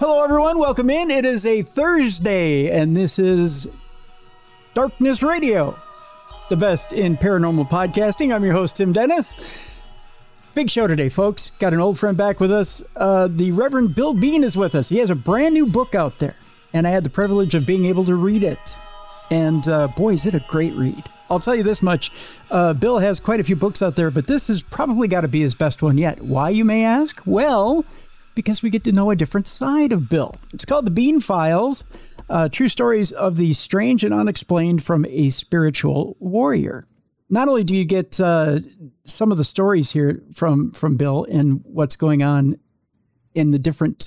Hello, everyone. Welcome in. It is a Thursday, and this is Darkness Radio, the best in paranormal podcasting. I'm your host, Tim Dennis. Big show today, folks. Got an old friend back with us. The Reverend Bill Bean is with us. He has a brand new book out there, and I had the privilege of being able to read it. And boy, is it a great read. I'll tell you this much. Bill has quite a few books out there, but this has probably got to be his best one yet. Why, you may ask? Well, because we get to know a different side of Bill. It's called The Bean Files, True Stories of the Strange and Unexplained from a Spiritual Warrior. Not only do you get some of the stories here from Bill and what's going on in the different,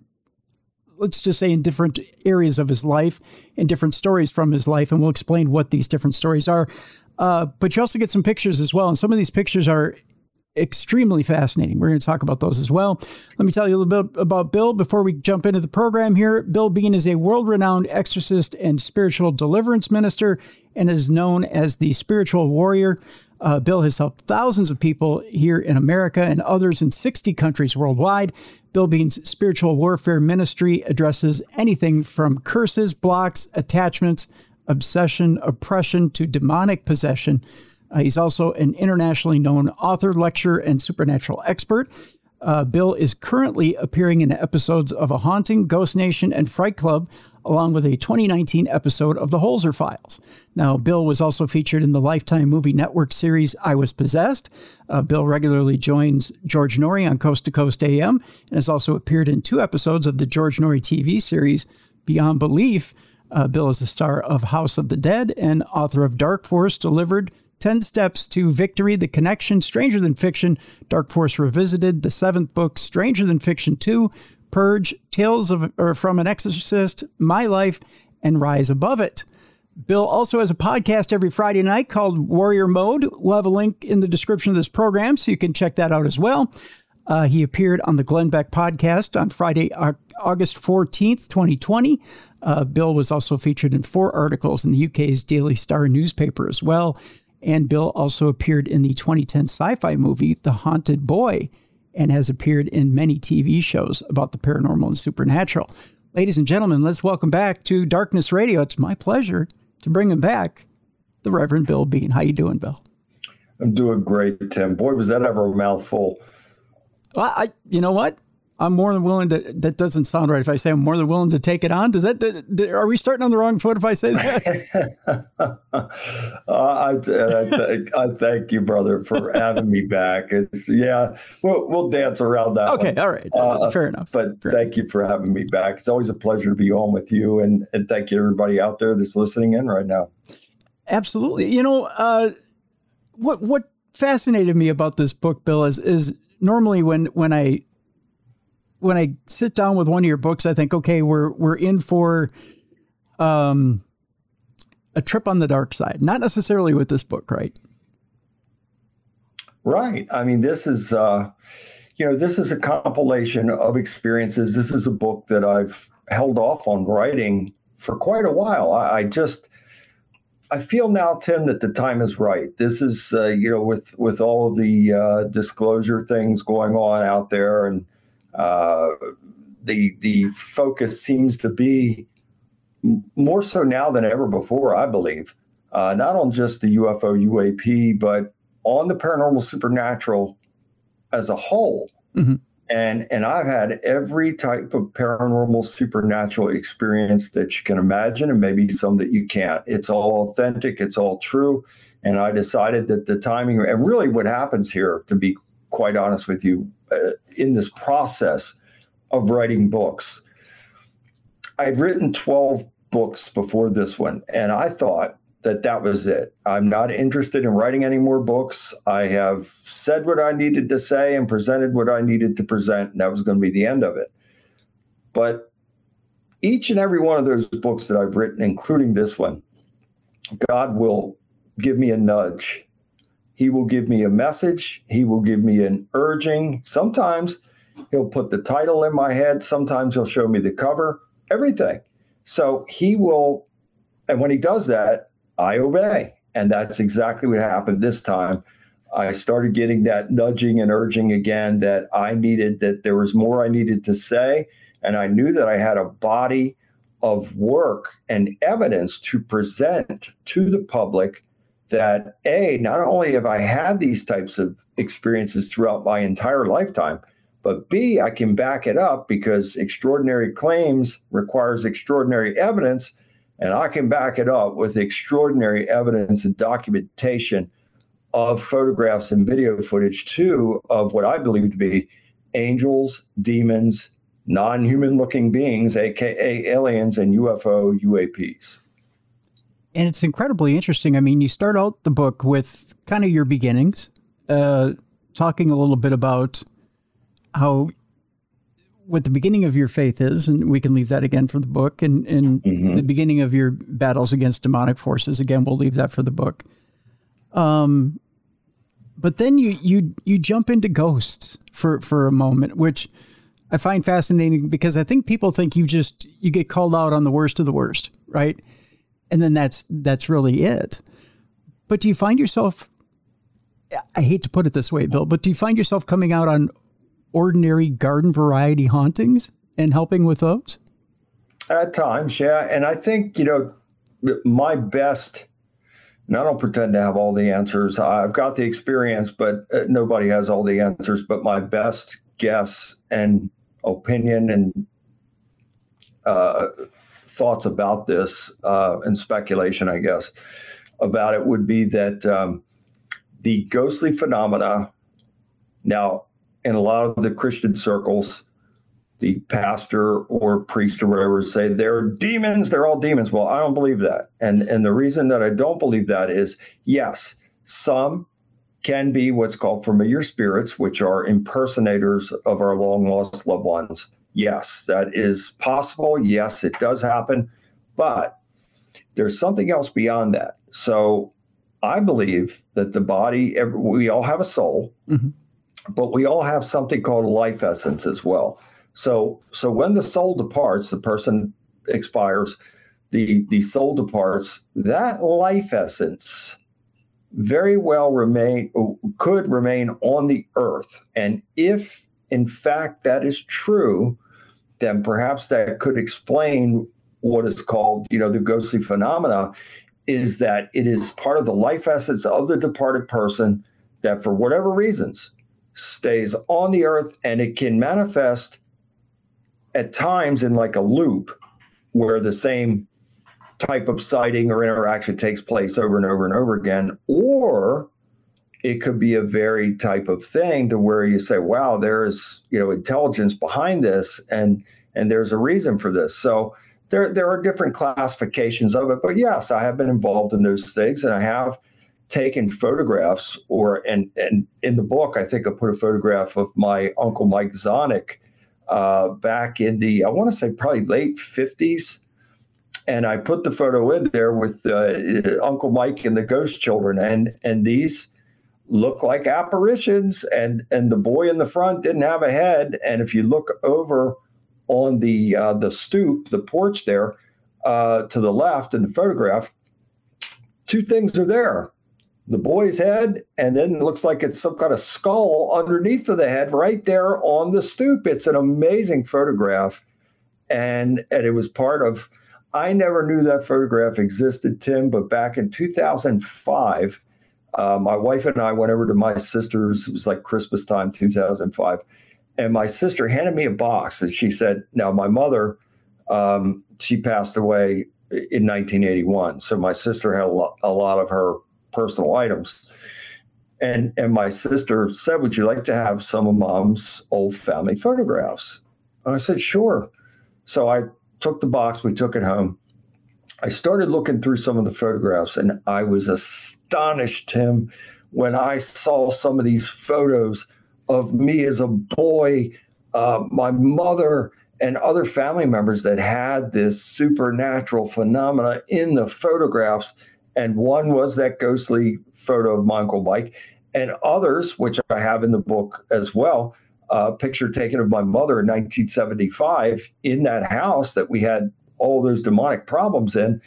let's just say in different areas of his life and different stories from his life, and we'll explain what these different stories are. But you also get some pictures as well, and some of these pictures are extremely fascinating. We're going to talk about those as well. Let me tell you a little bit about Bill before we jump into the program here. Bill Bean is a world-renowned exorcist and spiritual deliverance minister and is known as the Spiritual Warrior. Bill has helped thousands of people here in America and others in 60 countries worldwide. Bill Bean's spiritual warfare ministry addresses anything from curses, blocks, attachments, obsession, oppression, to demonic possession. He's also an internationally known author, lecturer, and supernatural expert. Bill is currently appearing in episodes of A Haunting, Ghost Nation, and Fright Club, along with a 2019 episode of The Holzer Files. Now, Bill was also featured in the Lifetime Movie Network series I Was Possessed. Bill regularly joins George Norrie on Coast to Coast AM and has also appeared in 2 episodes of the George Norrie TV series Beyond Belief. Bill is the star of House of the Dead and author of Dark Force Delivered, 10 Steps to Victory, The Connection, Stranger Than Fiction, Dark Force Revisited, the 7th book, Stranger Than Fiction 2, Purge, Tales from an Exorcist, My Life, and Rise Above It. Bill also has a podcast every Friday night called Warrior Mode. We'll have a link in the description of this program, so you can check that out as well. He appeared on the Glenn Beck podcast on Friday, August 14th, 2020. Bill was also featured in 4 articles in the UK's Daily Star newspaper as well. And Bill also appeared in the 2010 sci-fi movie, The Haunted Boy, and has appeared in many TV shows about the paranormal and supernatural. Ladies and gentlemen, let's welcome back to Darkness Radio. It's my pleasure to bring him back, the Reverend Bill Bean. How you doing, Bill? I'm doing great, Tim. Boy, was that ever a mouthful. Well, you know what? I'm more than willing to, that doesn't sound right if I say I'm more than willing to take it on. Does that, are we starting on the wrong foot if I say that? I thank you, brother, for having me back. We'll dance around that. Okay, one. all right. Fair enough. But thank you for having me back. It's always a pleasure to be on with you. And thank you to everybody out there that's listening in right now. Absolutely. You know, what fascinated me about this book, Bill, is normally when I sit down with one of your books, I think, okay, we're in for a trip on the dark side. Not necessarily with this book, right? Right. I mean, this is a compilation of experiences. This is a book that I've held off on writing for quite a while. I feel now, Tim, that the time is right. This is, with all of the disclosure things going on out there, and the focus seems to be more so now than ever before, I believe, not on just the UFO UAP, but on the paranormal supernatural as a whole. Mm-hmm. And I've had every type of paranormal supernatural experience that you can imagine, and maybe some that you can't. It's all authentic. It's all true. And I decided that the timing, and really what happens here, to be quite honest with you, in this process of writing books, I'd written 12 books before this one, and I thought that was it. I'm not interested in writing any more books. I have said what I needed to say and presented what I needed to present, and that was going to be the end of it. But each and every one of those books that I've written, including this one, God will give me a nudge. He will give me a message. He will give me an urging. Sometimes he'll put the title in my head. Sometimes he'll show me the cover, everything. So he will, and when he does that, I obey. And that's exactly what happened this time. I started getting that nudging and urging again that I needed, that there was more I needed to say. And I knew that I had a body of work and evidence to present to the public that not only have I had these types of experiences throughout my entire lifetime, but B, I can back it up because extraordinary claims requires extraordinary evidence, and I can back it up with extraordinary evidence and documentation of photographs and video footage too of what I believe to be angels, demons, non-human looking beings, aka aliens and UFO UAPs. And it's incredibly interesting. I mean, you start out the book with kind of your beginnings, talking a little bit about how what the beginning of your faith is, and we can leave that again for the book, and the beginning of your battles against demonic forces. Again, we'll leave that for the book. But then you jump into ghosts for a moment, which I find fascinating because I think people think you get called out on the worst of the worst, right? And then that's really it. But do you find yourself, I hate to put it this way, Bill, but do you find yourself coming out on ordinary garden variety hauntings and helping with those? At times, yeah. And I think, my best, and I don't pretend to have all the answers. I've got the experience, but nobody has all the answers. But my best guess and opinion and thoughts about this and speculation, I guess, about it would be that the ghostly phenomena, now, in a lot of the Christian circles, the pastor or priest or whatever say they're demons, they're all demons. Well, I don't believe that. And the reason that I don't believe that is, yes, some can be what's called familiar spirits, which are impersonators of our long lost loved ones. Yes, that is possible. Yes, it does happen. But there's something else beyond that. So I believe that the body, we all have a soul, but we all have something called life essence as well. So when the soul departs, the person expires, the soul departs, that life essence very well could remain on the earth. And if in fact that is true, then perhaps that could explain what is called, the ghostly phenomena, is that it is part of the life essence of the departed person that for whatever reasons stays on the earth, and it can manifest at times in like a loop where the same type of sighting or interaction takes place over and over and over again, or it could be a very type of thing to where you say, wow, there's, intelligence behind this and there's a reason for this. So there are different classifications of it, but yes, I have been involved in those things, and I have taken photographs and in the book, I think I put a photograph of my Uncle Mike Zonick back in the, I want to say probably late 50s. And I put the photo in there with Uncle Mike and the ghost children. And these look like apparitions. And the boy in the front didn't have a head. And if you look over on the stoop, the porch there to the left in the photograph, two things are there. The boy's head, and then it looks like it's some kind of skull underneath of the head right there on the stoop. It's an amazing photograph. And it was part of, I never knew that photograph existed, Tim, but back in 2005, my wife and I went over to my sister's, it was like Christmas time, 2005. And my sister handed me a box, and she said, now my mother, she passed away in 1981. So my sister had a lot of her personal items. And my sister said, would you like to have some of Mom's old family photographs? And I said, sure. So I took the box, we took it home. I started looking through some of the photographs, and I was astonished, Tim, when I saw some of these photos of me as a boy, my mother, and other family members that had this supernatural phenomena in the photographs. And one was that ghostly photo of my Uncle Mike, and others, which I have in the book as well, a picture taken of my mother in 1975 in that house that we had all those demonic problems in.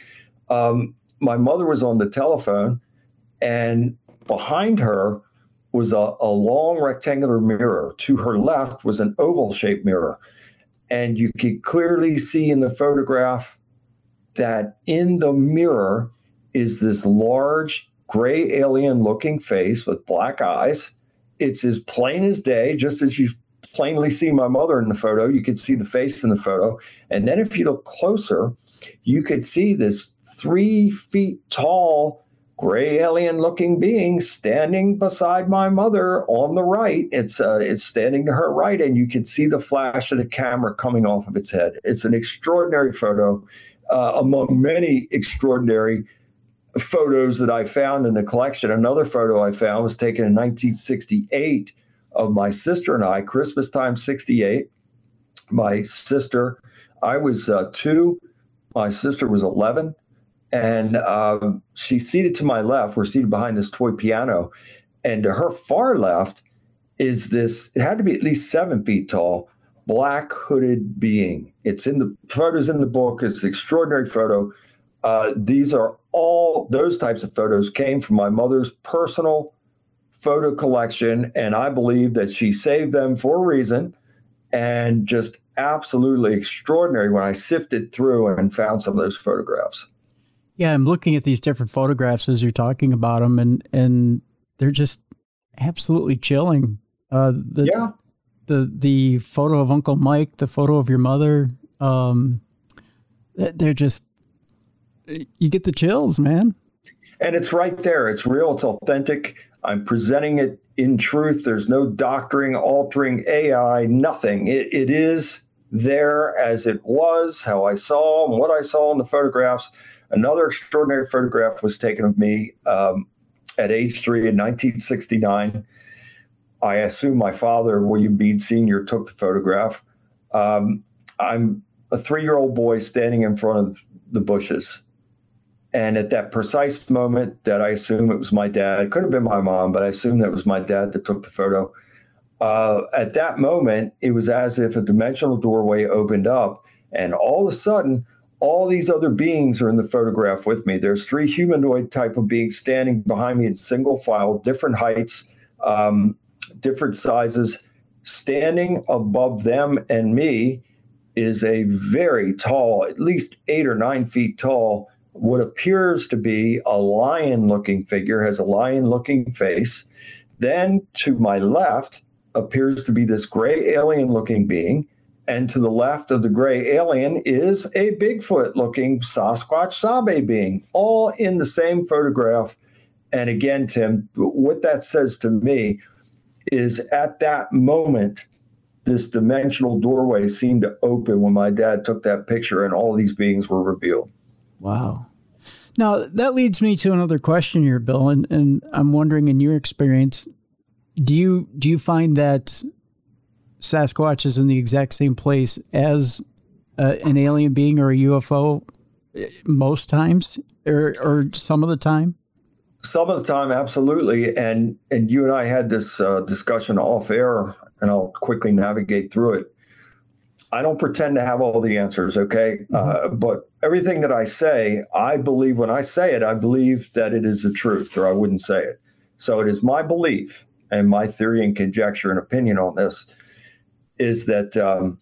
My mother was on the telephone, and behind her was a long rectangular mirror. To her left was an oval-shaped mirror. And you could clearly see in the photograph that in the mirror is this large gray alien looking face with black eyes. It's as plain as day, just as you plainly see my mother in the photo. You could see the face in the photo. And then if you look closer, you could see this 3 feet tall gray alien looking being standing beside my mother on the right. It's standing to her right, and you can see the flash of the camera coming off of its head. It's an extraordinary photo, among many extraordinary photos that I found in the collection. Another photo I found was taken in 1968 of my sister and I, Christmas time 68. My sister, I was 2, my sister was 11. And she's seated to my left. We're seated behind this toy piano. And to her far left is this, it had to be at least 7 feet tall, black hooded being. It's in the photos in the book. It's an extraordinary photo. These are all, those types of photos came from my mother's personal photo collection. And I believe that she saved them for a reason, and just absolutely extraordinary when I sifted through and found some of those photographs. Yeah, I'm looking at these different photographs as you're talking about them, and they're just absolutely chilling. The photo of Uncle Mike, the photo of your mother, they're just, you get the chills, man. And it's right there. It's real. It's authentic. I'm presenting it in truth. There's no doctoring, altering, AI, nothing. It is there as it was, how I saw and what I saw in the photographs. Another extraordinary photograph was taken of me at age 3 in 1969. I assume my father, William Bede Sr., took the photograph. I'm a 3-year-old boy standing in front of the bushes. And at that precise moment that I assume it was my dad, it could have been my mom, but I assume that was my dad that took the photo. At that moment, it was as if a dimensional doorway opened up, and all of a sudden, all these other beings are in the photograph with me. There's 3 humanoid type of beings standing behind me in single file, different heights, different sizes. Standing above them and me is a very tall, at least 8 or 9 feet tall, what appears to be a lion-looking figure, has a lion-looking face. Then to my left appears to be this gray alien-looking being. And to the left of the gray alien is a Bigfoot-looking Sasquatch Sabe being, all in the same photograph. And again, Tim, what that says to me is at that moment, this dimensional doorway seemed to open when my dad took that picture, and all these beings were revealed. Wow. Now, that leads me to another question here, Bill, and I'm wondering, in your experience, do you find that Sasquatch is in the exact same place as an alien being or a UFO most times, or some of the time? Some of the time, absolutely. And you and I had this discussion off air, and I'll quickly navigate through it. I don't pretend to have all the answers, okay? But everything that I say, I believe when I say it, I believe that it is the truth, or I wouldn't say it. So it is my belief and my theory and conjecture and opinion on this is that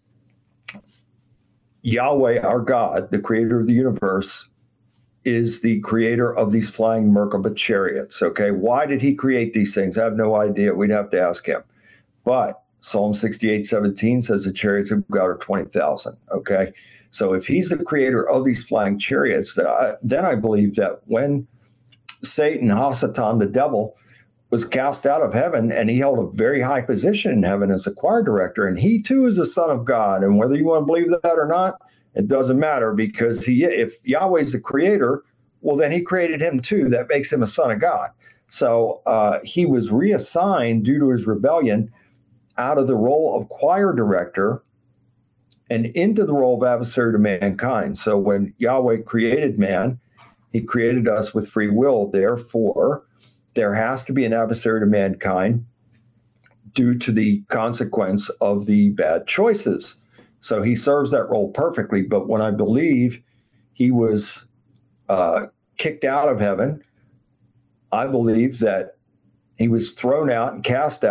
Yahweh, our God, the creator of the universe, is the creator of these flying Merkaba chariots, okay? Why did he create these things? I have no idea. We'd have to ask him. But Psalm 68:17 says the chariots of God are 20,000, okay? So if he's the creator of these flying chariots, then I believe that when Satan, Hasatan, the devil, was cast out of heaven, and he held a very high position in heaven as a choir director, and he too is the Son of God. And whether you want to believe that or not, it doesn't matter, because if Yahweh's the creator, well, then he created him too. That makes him a son of God. So he was reassigned due to his rebellion out of the role of choir director and into the role of adversary to mankind. So when Yahweh created man, he created us with free will. Therefore, there has to be an adversary to mankind due to the consequence of the bad choices. So he serves that role perfectly. But when I believe he was kicked out of heaven, I believe that he was thrown out and cast out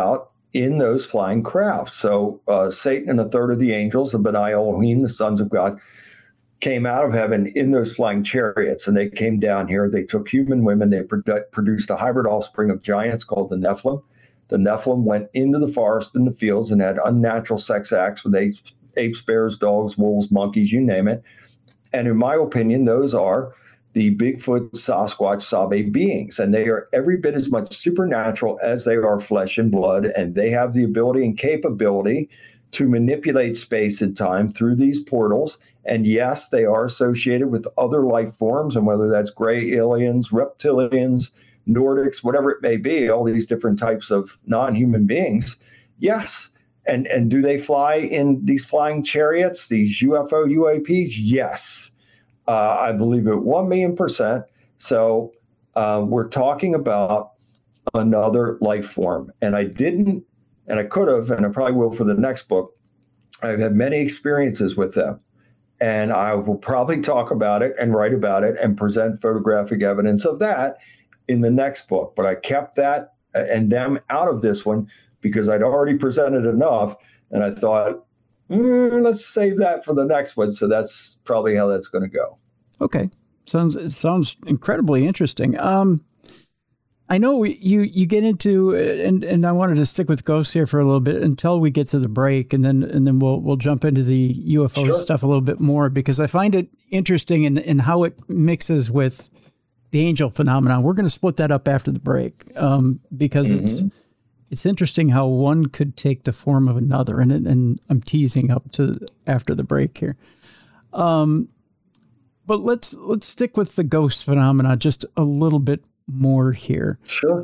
in those flying crafts. So Satan and a third of the angels, the B'nai Elohim, the sons of God, came out of heaven in those flying chariots, and they came down here. They took human women. They produced a hybrid offspring of giants called the Nephilim. The Nephilim went into the forest and the fields and had unnatural sex acts with apes, bears, dogs, wolves, monkeys, you name it. And in my opinion, those are the Bigfoot, Sasquatch, Sabe beings, and they are every bit as much supernatural as they are flesh and blood, and they have the ability and capability to manipulate space and time through these portals. And yes, they are associated with other life forms, and whether that's gray aliens, reptilians, Nordics, whatever it may be, all these different types of non-human beings. Yes. And do they fly in these flying chariots, these UFO, UAPs? Yes. I believe it 1,000,000%. So we're talking about another life form. And I didn't, and I could have, and I probably will for the next book. I've had many experiences with them. And I will probably talk about it and write about it and present photographic evidence of that in the next book. But I kept that and them out of this one because I'd already presented enough. And I thought, let's save that for the next one. So that's probably how that's going to go. Okay. Sounds incredibly interesting. I know you get into, and I wanted to stick with ghosts here for a little bit until we get to the break, and then we'll jump into the UFO stuff a little bit more, because I find it interesting in how it mixes with the angel phenomenon. We're going to split that up after the break, because it's interesting how one could take the form of another, and I'm teasing up to after the break here. But let's stick with the ghost phenomena just a little bit more here. Sure.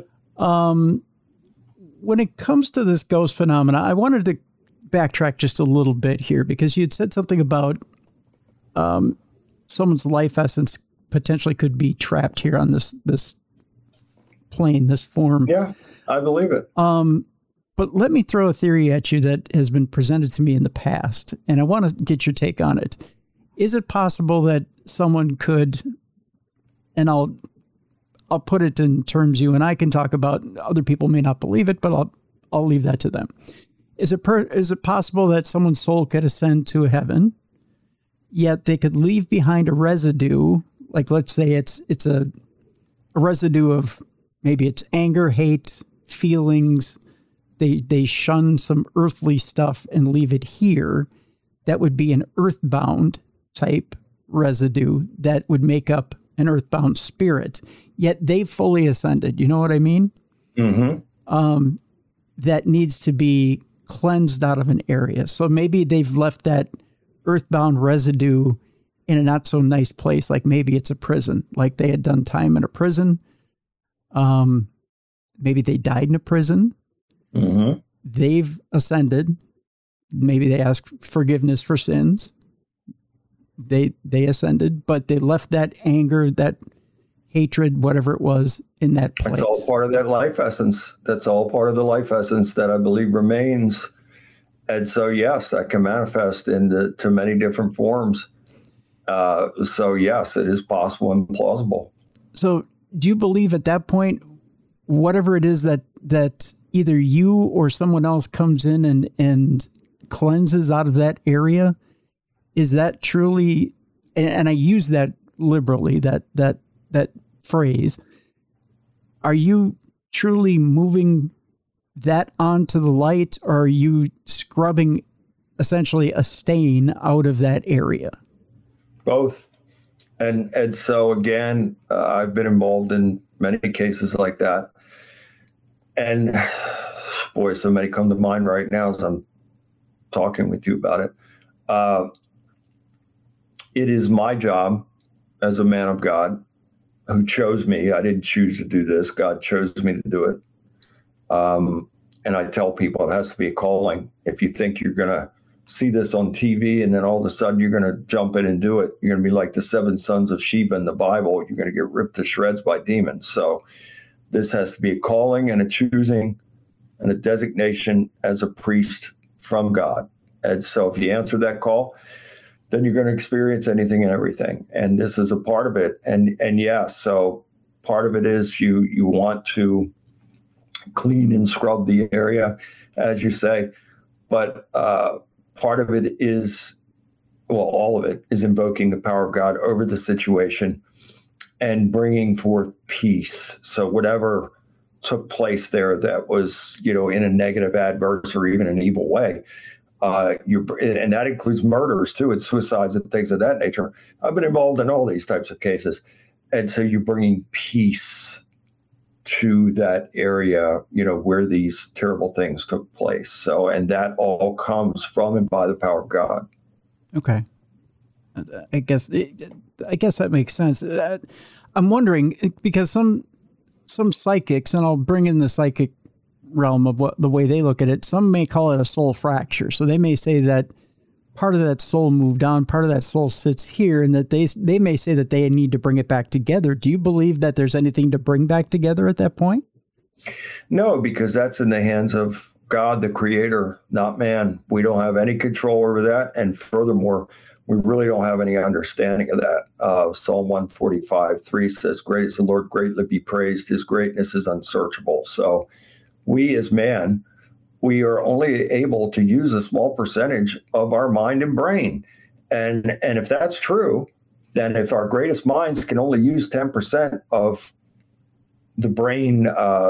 When it comes to this ghost phenomena, I wanted to backtrack just a little bit here, because you had said something about someone's life essence potentially could be trapped here on this plane, this form. Yeah, I believe it. But let me throw a theory at you that has been presented to me in the past, and I want to get your take on it. Is it possible that someone could, and I'll put it in terms you and I can talk about, other people may not believe it, but I'll leave that to them. Is it possible that someone's soul could ascend to heaven, yet they could leave behind a residue, like let's say it's a residue of maybe it's anger, hate, feelings. They shun some earthly stuff and leave it here. That would be an earthbound type residue that would make up an earthbound spirit, yet they've fully ascended. You know what I mean? Mm-hmm. That needs to be cleansed out of an area. So maybe they've left that earthbound residue in a not so nice place. Like maybe it's a prison, like they had done time in a prison. Maybe they died in a prison. Mm-hmm. They've ascended. Maybe they asked forgiveness for sins. They ascended, but they left that anger, that hatred, whatever it was, in that place. That's all part of that life essence. That's all part of the life essence that I believe remains. And so, yes, that can manifest to many different forms. So, yes, it is possible and plausible. So do you believe at that point, whatever it is that either you or someone else comes in and cleanses out of that area, is that truly, and I use that liberally, that phrase, are you truly moving that onto the light, or are you scrubbing essentially a stain out of that area? Both. And so again, I've been involved in many cases like that. And boy, so many come to mind right now as I'm talking with you about it. It is my job as a man of God who chose me. I didn't choose to do this. God chose me to do it. And I tell people it has to be a calling. If you think you're going to see this on TV and then all of a sudden you're going to jump in and do it, you're going to be like the 7 sons of Sheba in the Bible. You're going to get ripped to shreds by demons. So this has to be a calling and a choosing and a designation as a priest from God. And so if you answer that call, then you're going to experience anything and everything. And this is a part of it. And yeah, so part of it is you want to clean and scrub the area, as you say. But part of it is, well, all of it is invoking the power of God over the situation and bringing forth peace. So whatever took place there that was, in a negative, adverse, or even an evil way, and that includes murders too, and suicides and things of that nature. I've been involved in all these types of cases. And so you're bringing peace to that area, where these terrible things took place. So, and that all comes from and by the power of God. Okay. I guess that makes sense. I'm wondering, because some psychics, and I'll bring in the psychic realm of the way they look at it, some may call it a soul fracture. So they may say that part of that soul moved on, part of that soul sits here, and that they may say that they need to bring it back together. Do you believe that there's anything to bring back together at that point? No, because that's in the hands of God, the creator, not man. We don't have any control over that. And furthermore, we really don't have any understanding of that. Psalm 145:3 says, "Great is the Lord, greatly be praised. His greatness is unsearchable." So we as man, we are only able to use a small percentage of our mind and brain. And if that's true, then if our greatest minds can only use 10% of the brain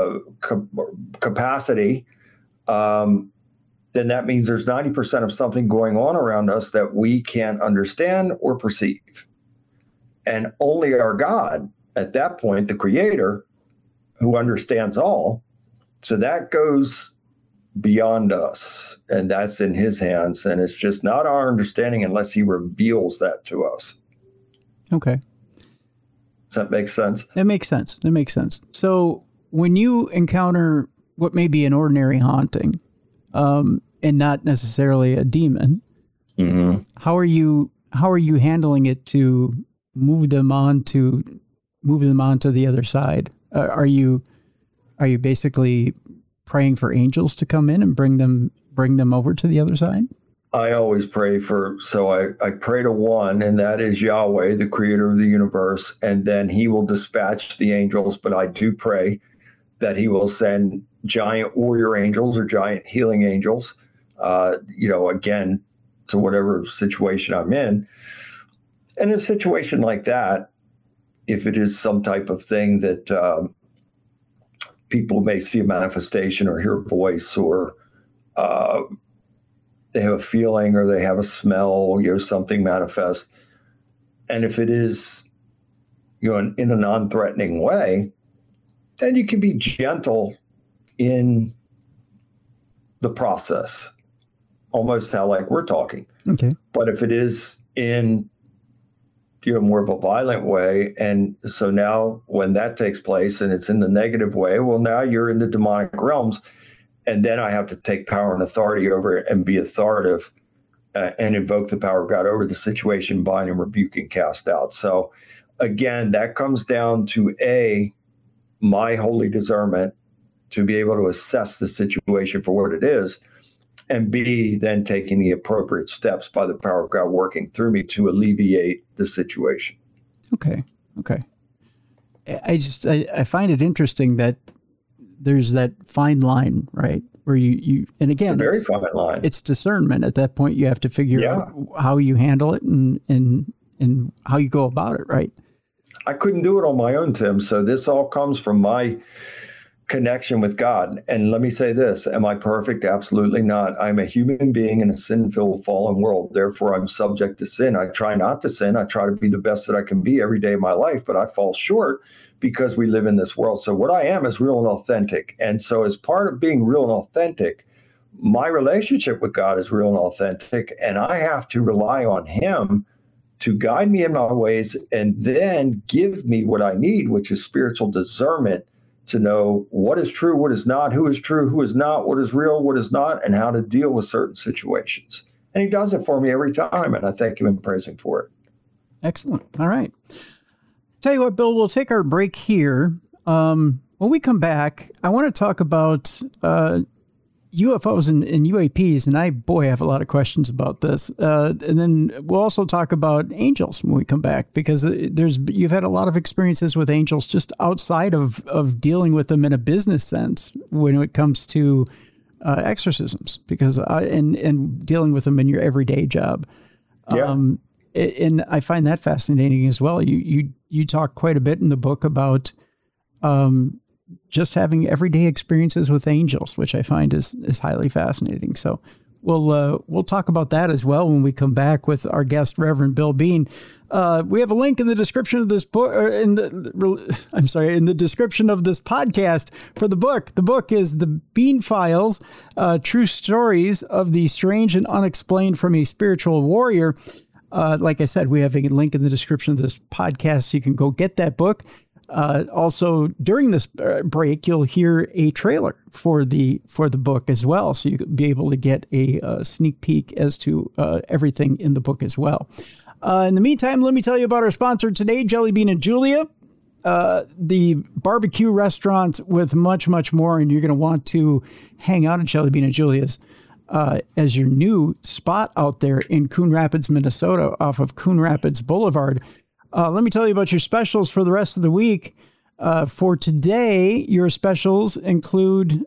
capacity, then that means there's 90% of something going on around us that we can't understand or perceive. And only our God, at that point, the creator, who understands all, so that goes beyond us, and that's in his hands, and it's just not our understanding unless he reveals that to us. Okay. Does that make sense? It makes sense. So when you encounter what may be an ordinary haunting, and not necessarily a demon, mm-hmm. how are you handling it to move them on to the other side? Are you basically praying for angels to come in and bring them over to the other side? I always pray I pray to one, and that is Yahweh, the creator of the universe, and then he will dispatch the angels. But I do pray that he will send giant warrior angels or giant healing angels, again, to whatever situation I'm in. And in a situation like that, if it is some type of thing that people may see a manifestation or hear a voice, or they have a feeling, or they have a smell, something manifest. And if it is, in a non-threatening way, then you can be gentle in the process, almost how like we're talking. Okay. But if it is in more of a violent way, and so now when that takes place and it's in the negative way, well, now you're in the demonic realms, and then I have to take power and authority over it and be authoritative and invoke the power of God over the situation, bind and rebuke and cast out. So again, that comes down to my holy discernment to be able to assess the situation for what it is, and B, then taking the appropriate steps by the power of God working through me to alleviate the situation. Okay. I find it interesting that there's that fine line, right? Where you and again, it's a very fine line. It's discernment. At that point, you have to figure out how you handle it and how you go about it, right? I couldn't do it on my own, Tim. So this all comes from my connection with God. And let me say this, am I perfect? Absolutely not. I'm a human being in a sin-filled, fallen world. Therefore, I'm subject to sin. I try not to sin. I try to be the best that I can be every day of my life, but I fall short because we live in this world. So what I am is real and authentic. And so as part of being real and authentic, my relationship with God is real and authentic, and I have to rely on him to guide me in my ways and then give me what I need, which is spiritual discernment, to know what is true, what is not, who is true, who is not, what is real, what is not, and how to deal with certain situations. And he does it for me every time, and I thank him and praise him for it. Excellent. All right. Tell you what, Bill, we'll take our break here. When we come back, I want to talk about UFOs and UAPs, and I have a lot of questions about this. And then we'll also talk about angels when we come back, because you've had a lot of experiences with angels just outside of dealing with them in a business sense when it comes to exorcisms, because and dealing with them in your everyday job. Yeah. And I find that fascinating as well. You talk quite a bit in the book about just having everyday experiences with angels, which I find is highly fascinating. So we'll talk about that as well when we come back with our guest, Reverend Bill Bean. We have a link in the description of this book, in the description of this podcast for the book. The book is The Bean Files, True Stories of the Strange and Unexplained from a Spiritual Warrior. Like I said, we have a link in the description of this podcast, so you can go get that book. Also, during this break, you'll hear a trailer for the book as well, so you'll be able to get a sneak peek as to everything in the book as well. In the meantime, let me tell you about our sponsor today, Jelly Bean and Julia, the barbecue restaurant with much, much more, and you're going to want to hang out at Jelly Bean and Julia's as your new spot out there in Coon Rapids, Minnesota, off of Coon Rapids Boulevard. Let me tell you about your specials for the rest of the week. For today, your specials include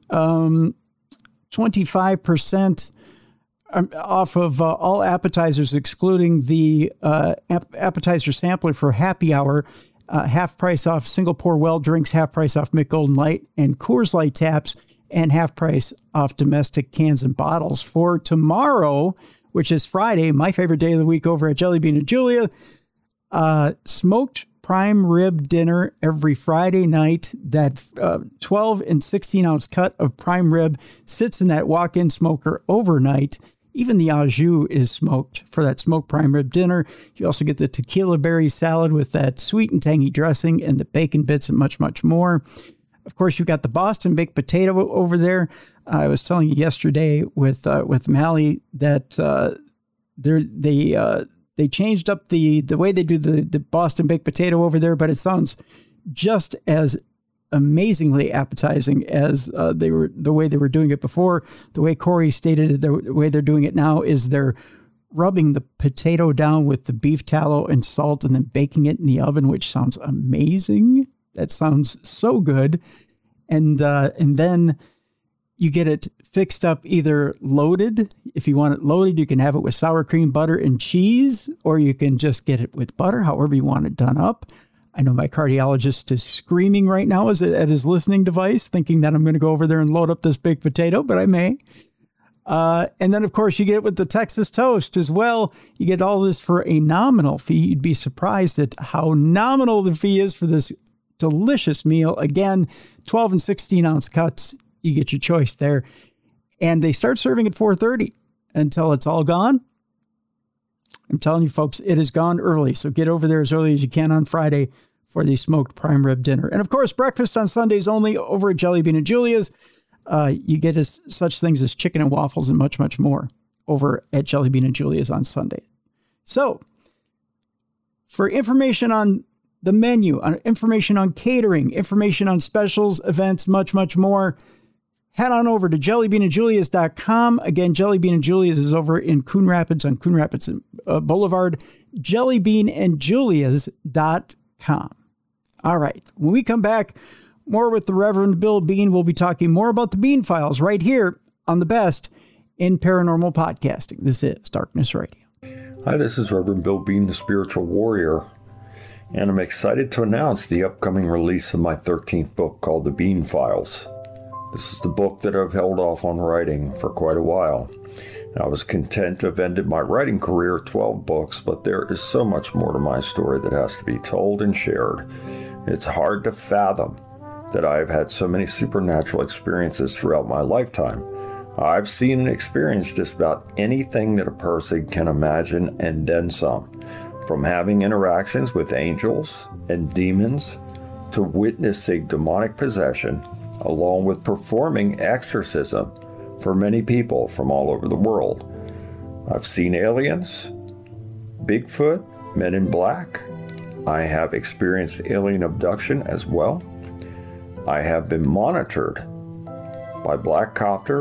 25% off of all appetizers, excluding the appetizer sampler for happy hour, half price off single pour well drinks, half price off Mick Golden Light and Coors Light taps, and half price off domestic cans and bottles. For tomorrow, which is Friday, my favorite day of the week over at Jelly Bean and Julia, smoked prime rib dinner every Friday night. That 12 and 16 ounce cut of prime rib sits in that walk-in smoker overnight. Even the au jus is smoked for that smoked prime rib dinner. You also get the tequila berry salad with that sweet and tangy dressing and the bacon bits and much, much more. Of course, you've got the Boston baked potato over there. I was telling you yesterday with Mally that they changed up the way they do the Boston baked potato over there, but it sounds just as amazingly appetizing as the way they were doing it before. The way Corey stated it, the way they're doing it now is they're rubbing the potato down with the beef tallow and salt and then baking it in the oven, which sounds amazing. That sounds so good. And then you get it fixed up either loaded. If you want it loaded, you can have it with sour cream, butter, and cheese, or you can just get it with butter, however you want it done up. I know my cardiologist is screaming right now at his listening device, thinking that I'm going to go over there and load up this baked potato, but I may. And then, of course, you get it with the Texas toast as well. You get all this for a nominal fee. You'd be surprised at how nominal the fee is for this delicious meal. Again, 12 and 16 ounce cuts. You get your choice there. And they start serving at 4:30 until it's all gone. I'm telling you, folks, it is gone early. So get over there as early as you can on Friday for the smoked prime rib dinner. And, of course, breakfast on Sundays only over at Jelly Bean and Julia's. You get such things as chicken and waffles and much, much more over at Jelly Bean and Julia's on Sunday. So for information on the menu, information on catering, information on specials, events, much, much more, head on over to jellybeanandjulias.com. Again, Jelly Bean and Julia's is over in Coon Rapids on Coon Rapids Boulevard, jellybeanandjulias.com. All right. When we come back, more with the Reverend Bill Bean. We'll be talking more about the Bean Files right here on the best in paranormal podcasting. This is Darkness Radio. Hi, this is Reverend Bill Bean, the Spiritual Warrior, and I'm excited to announce the upcoming release of my 13th book called The Bean Files. This is the book that I've held off on writing for quite a while. I was content to have ended my writing career at 12 books, but there is so much more to my story that has to be told and shared. It's hard to fathom that I've had so many supernatural experiences throughout my lifetime. I've seen and experienced just about anything that a person can imagine and then some, from having interactions with angels and demons to witnessing demonic possession, along with performing exorcism for many people from all over the world. I've seen aliens, Bigfoot, Men in Black. I have experienced alien abduction as well. I have been monitored by black copters.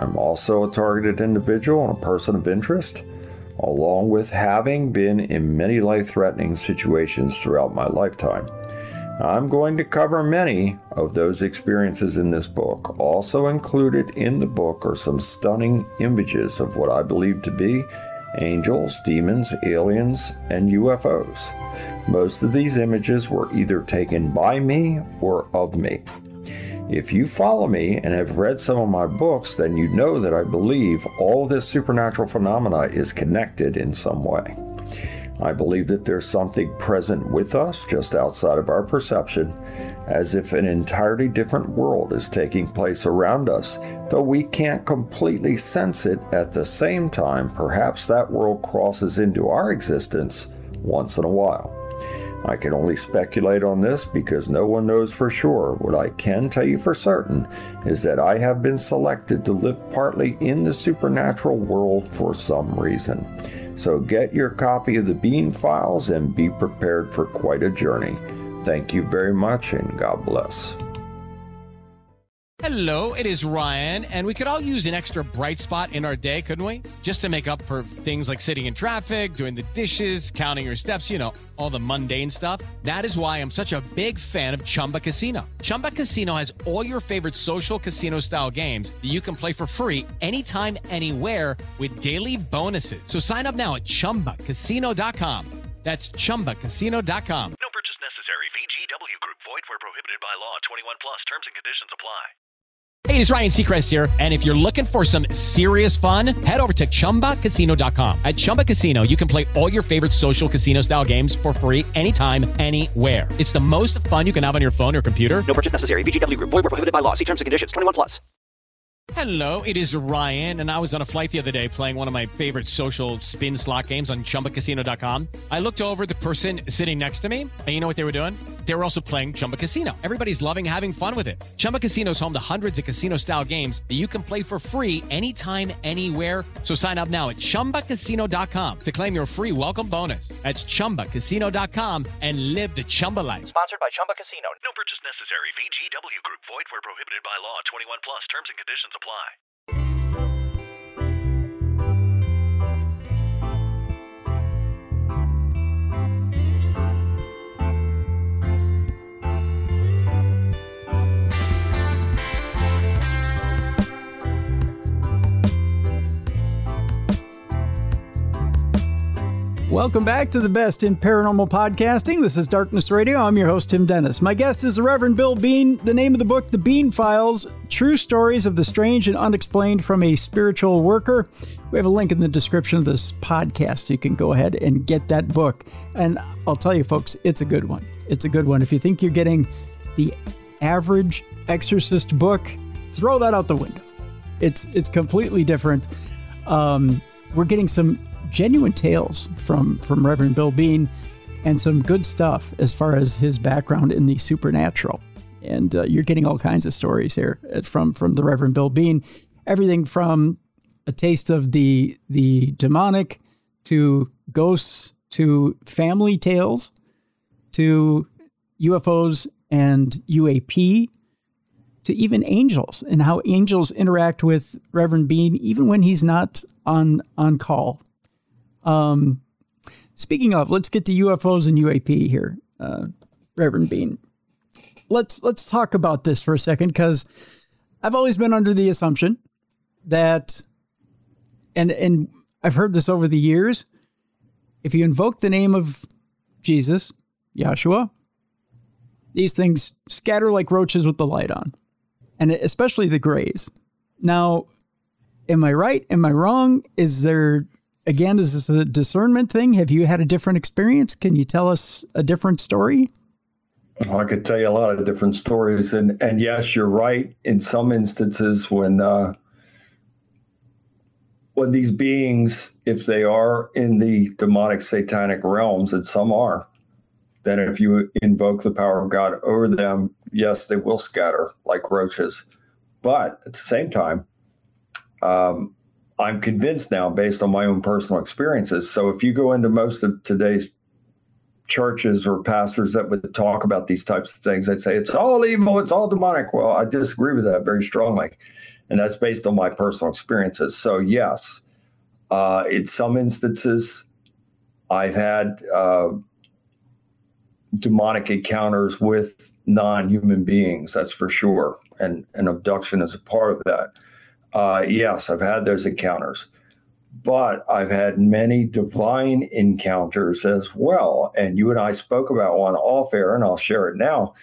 I'm also a targeted individual and a person of interest, along with having been in many life-threatening situations throughout my lifetime. I'm going to cover many of those experiences in this book. Also included in the book are some stunning images of what I believe to be angels, demons, aliens, and UFOs. Most of these images were either taken by me or of me. If you follow me and have read some of my books, then you know that I believe all this supernatural phenomena is connected in some way. I believe that there's something present with us just outside of our perception, as if an entirely different world is taking place around us, though we can't completely sense it at the same time. Perhaps that world crosses into our existence once in a while. I can only speculate on this because no one knows for sure. What I can tell you for certain is that I have been selected to live partly in the supernatural world for some reason. So get your copy of the Bean Files and be prepared for quite a journey. Thank you very much, and God bless. Hello, it is Ryan, and we could all use an extra bright spot in our day, couldn't we? Just to make up for things like sitting in traffic, doing the dishes, counting your steps, all the mundane stuff. That is why I'm such a big fan of Chumba Casino. Chumba Casino has all your favorite social casino-style games that you can play for free anytime, anywhere with daily bonuses. So sign up now at ChumbaCasino.com. That's ChumbaCasino.com. No purchase necessary. VGW Group. Void where prohibited by law. 21 plus. Terms and conditions apply. Hey, it's Ryan Seacrest here, and if you're looking for some serious fun, head over to ChumbaCasino.com. At Chumba Casino, you can play all your favorite social casino-style games for free anytime, anywhere. It's the most fun you can have on your phone or computer. No purchase necessary. VGW Group. Void where prohibited by law. See terms and conditions. 21 plus. Hello, it is Ryan, and I was on a flight the other day playing one of my favorite social spin slot games on ChumbaCasino.com. I looked over at the person sitting next to me, and you know what they were doing? They were also playing Chumba Casino. Everybody's loving having fun with it. Chumba Casino is home to hundreds of casino-style games that you can play for free anytime, anywhere. So sign up now at ChumbaCasino.com to claim your free welcome bonus. That's ChumbaCasino.com and live the Chumba life. Sponsored by Chumba Casino. No purchase necessary. VGW Group. Void where prohibited by law. 21 plus. Terms and conditions apply. Welcome back to the best in paranormal podcasting. This is Darkness Radio. I'm your host, Tim Dennis. My guest is the Reverend Bill Bean. The name of the book, The Bean Files, True Stories of the Strange and Unexplained from a Spiritual Worker. We have a link in the description of this podcast, so you can go ahead and get that book. And I'll tell you, folks, it's a good one. It's a good one. If you think you're getting the average exorcist book, throw that out the window. It's completely different. We're getting some genuine tales from Reverend Bill Bean, and some good stuff as far as his background in the supernatural. And you're getting all kinds of stories here from the Reverend Bill Bean. Everything from a taste of the demonic, to ghosts, to family tales, to UFOs and UAP, to even angels, and how angels interact with Reverend Bean even when he's not on call. Speaking of, let's get to UFOs and UAP here, Reverend Bean. Let's talk about this for a second, because I've always been under the assumption that, and I've heard this over the years, if you invoke the name of Jesus, Yahshua, these things scatter like roaches with the light on, and especially the grays. Now, am I right? Am I wrong? Is this a discernment thing? Have you had a different experience? Can you tell us a different story? Well, I could tell you a lot of different stories. And yes, you're right. In some instances, when these beings, if they are in the demonic satanic realms, and some are, then if you invoke the power of God over them, yes, they will scatter like roaches. But at the same time, I'm convinced now, based on my own personal experiences. So if you go into most of today's churches or pastors that would talk about these types of things, they'd say it's all evil, it's all demonic. Well, I disagree with that very strongly. And that's based on my personal experiences. So yes, in some instances, I've had demonic encounters with non-human beings, that's for sure. And abduction is a part of that. Yes, I've had those encounters. But I've had many divine encounters as well. And you and I spoke about one off air, and I'll share it now.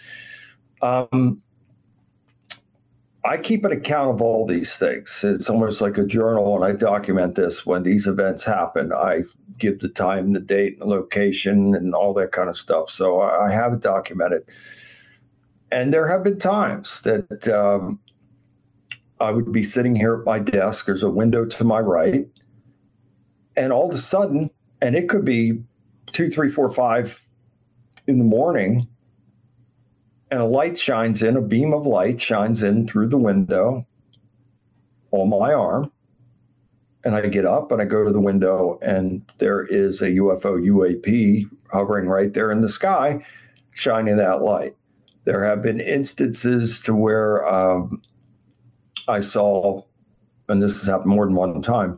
I keep an account of all these things. It's almost like a journal, and I document this when these events happen. I give the time, the date, the location, and all that kind of stuff. So I have it documented. And there have been times that I would be sitting here at my desk. There's a window to my right. And all of a sudden, and it could be 2, 3, 4, 5 in the morning, and a light shines in, a beam of light shines in through the window on my arm. And I get up and I go to the window, and there is a UFO UAP hovering right there in the sky, shining that light. There have been instances to where I saw, and this has happened more than one time,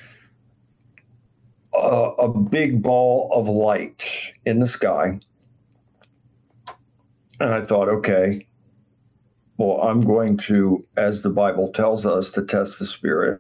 a big ball of light in the sky. And I thought, okay, well, I'm going to, as the Bible tells us, to test the spirit.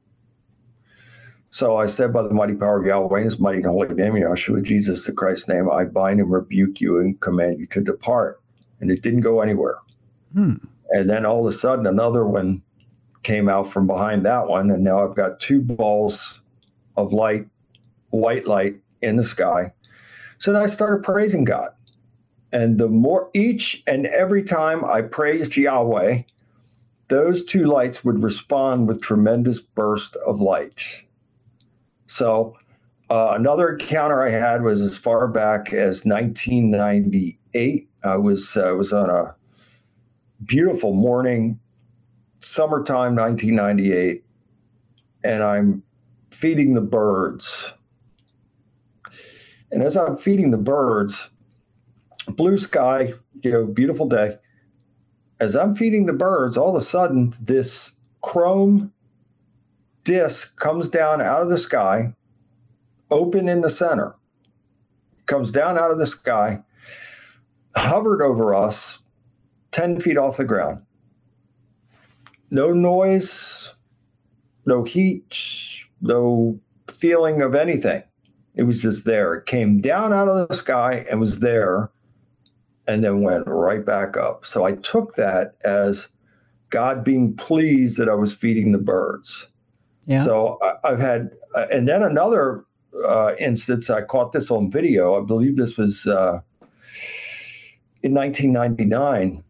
So I said, by the mighty power of Yahweh and his mighty and holy name, Yahshua, Jesus the Christ's name, I bind and rebuke you and command you to depart. And it didn't go anywhere. And then all of a sudden, another one came out from behind that one. And now I've got 2 balls of light, white light in the sky. So then I started praising God. And the more, each and every time I praised Yahweh, those 2 lights would respond with tremendous burst of light. So another encounter I had was as far back as 1998. I was on a beautiful morning, summertime 1998, and I'm feeding the birds. And as I'm feeding the birds, blue sky, beautiful day. As I'm feeding the birds, all of a sudden, this chrome disc comes down out of the sky, open in the center, comes down out of the sky, hovered over us 10 feet off the ground. No noise, no heat, no feeling of anything. It was just there. It came down out of the sky and was there, and then went right back up. So I took that as God being pleased that I was feeding the birds. Yeah. So I've had, and then another instance, I caught this on video. I believe this was in 1999.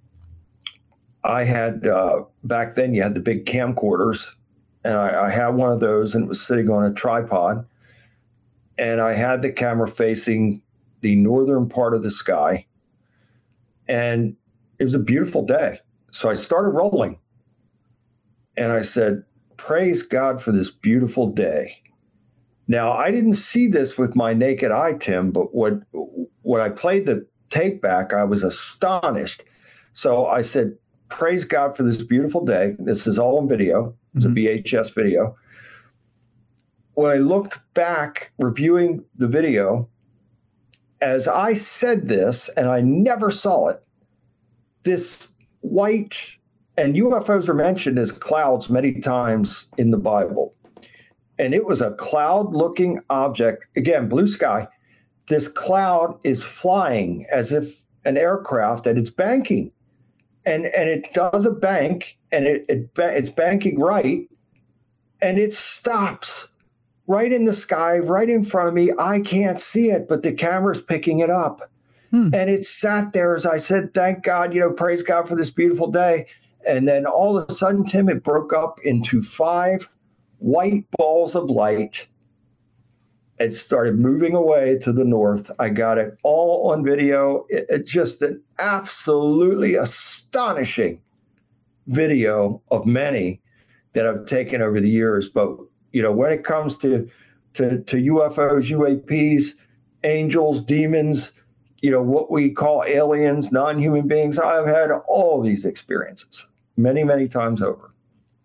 I had, back then you had the big camcorders, and I had one of those, and it was sitting on a tripod. And I had the camera facing the northern part of the sky. And it was a beautiful day. So I started rolling. And I said, praise God for this beautiful day. Now, I didn't see this with my naked eye, Tim, but when I played the tape back, I was astonished. So I said, praise God for this beautiful day. This is all on video. It's a VHS video. When I looked back, reviewing the video, as I said this, and I never saw it, this white, and UFOs are mentioned as clouds many times in the Bible. And it was a cloud-looking object, again, blue sky. This cloud is flying as if an aircraft, and it's banking. And it does a bank, and it's banking right, and it stops right in the sky, right in front of me. I can't see it, but the camera's picking it up. And it sat there as I said, thank God, praise God for this beautiful day. And then all of a sudden, Tim, it broke up into 5 white balls of light. It started moving away to the north. I got it all on video. It just an absolutely astonishing video of many that I've taken over the years. But when it comes to UFOs, UAPs, angels, demons, what we call aliens, non-human beings, I've had all these experiences many, many times over.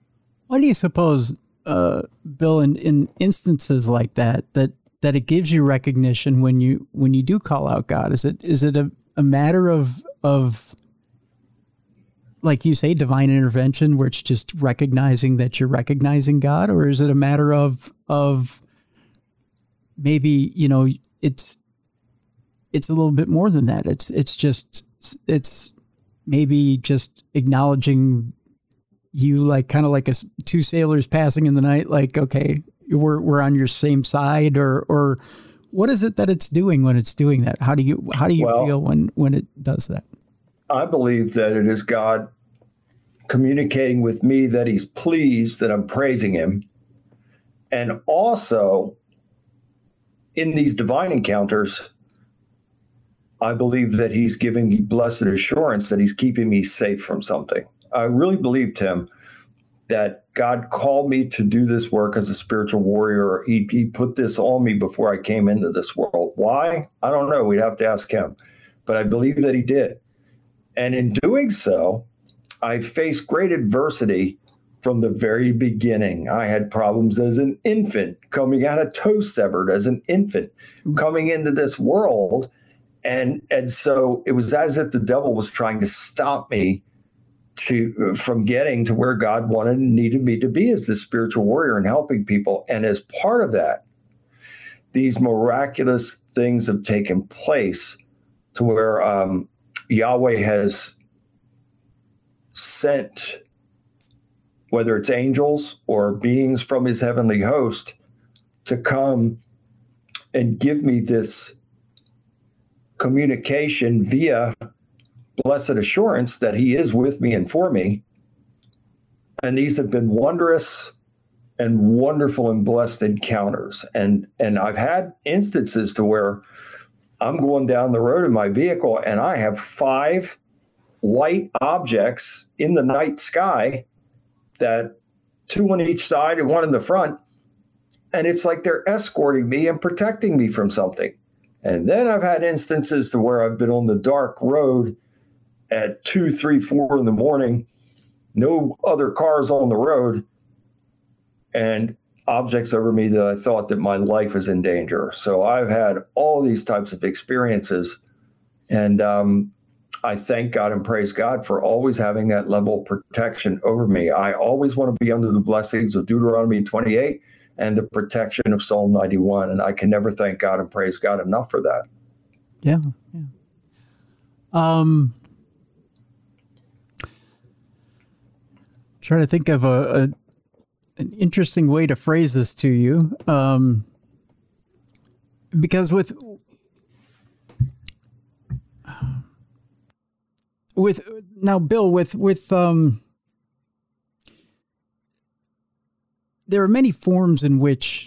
Why do you suppose, Bill, in instances like that it gives you recognition when you do call out God? Is it a matter of like you say, divine intervention, where it's just recognizing that you're recognizing God, or is it a matter of maybe, it's a little bit more than that. It's maybe just acknowledging you, like kind of like two sailors passing in the night, like, okay, we're on your same side, or what is it that it's doing when it's doing that? How do you feel when it does that? I believe that it is God communicating with me that he's pleased that I'm praising him. And also in these divine encounters, I believe that he's giving me blessed assurance that he's keeping me safe from something. I really believe, Tim, that God called me to do this work as a spiritual warrior. He put this on me before I came into this world. Why? I don't know. We'd have to ask him. But I believe that he did. And in doing so, I faced great adversity from the very beginning. I had problems as an infant, coming out of toe severed as an infant, coming into this world. And so it was as if the devil was trying to stop me from getting to where God wanted and needed me to be as this spiritual warrior and helping people. And as part of that, these miraculous things have taken place to where Yahweh has sent, whether it's angels or beings from his heavenly host, to come and give me this communication via blessed assurance that he is with me and for me. And these have been wondrous and wonderful and blessed encounters. And I've had instances to where I'm going down the road in my vehicle and I have 5 white objects in the night sky, that 2 on each side and 1 in the front. And it's like they're escorting me and protecting me from something. And then I've had instances to where I've been on the dark road at 2, 3, 4 in the morning, no other cars on the road, and objects over me that I thought that my life is in danger. So I've had all these types of experiences. And I thank God and praise God for always having that level of protection over me. I always want to be under the blessings of Deuteronomy 28 and the protection of Psalm 91. And I can never thank God and praise God enough for that. Yeah. Trying to think of an interesting way to phrase this to you. Because with now, Bill, with there are many forms in which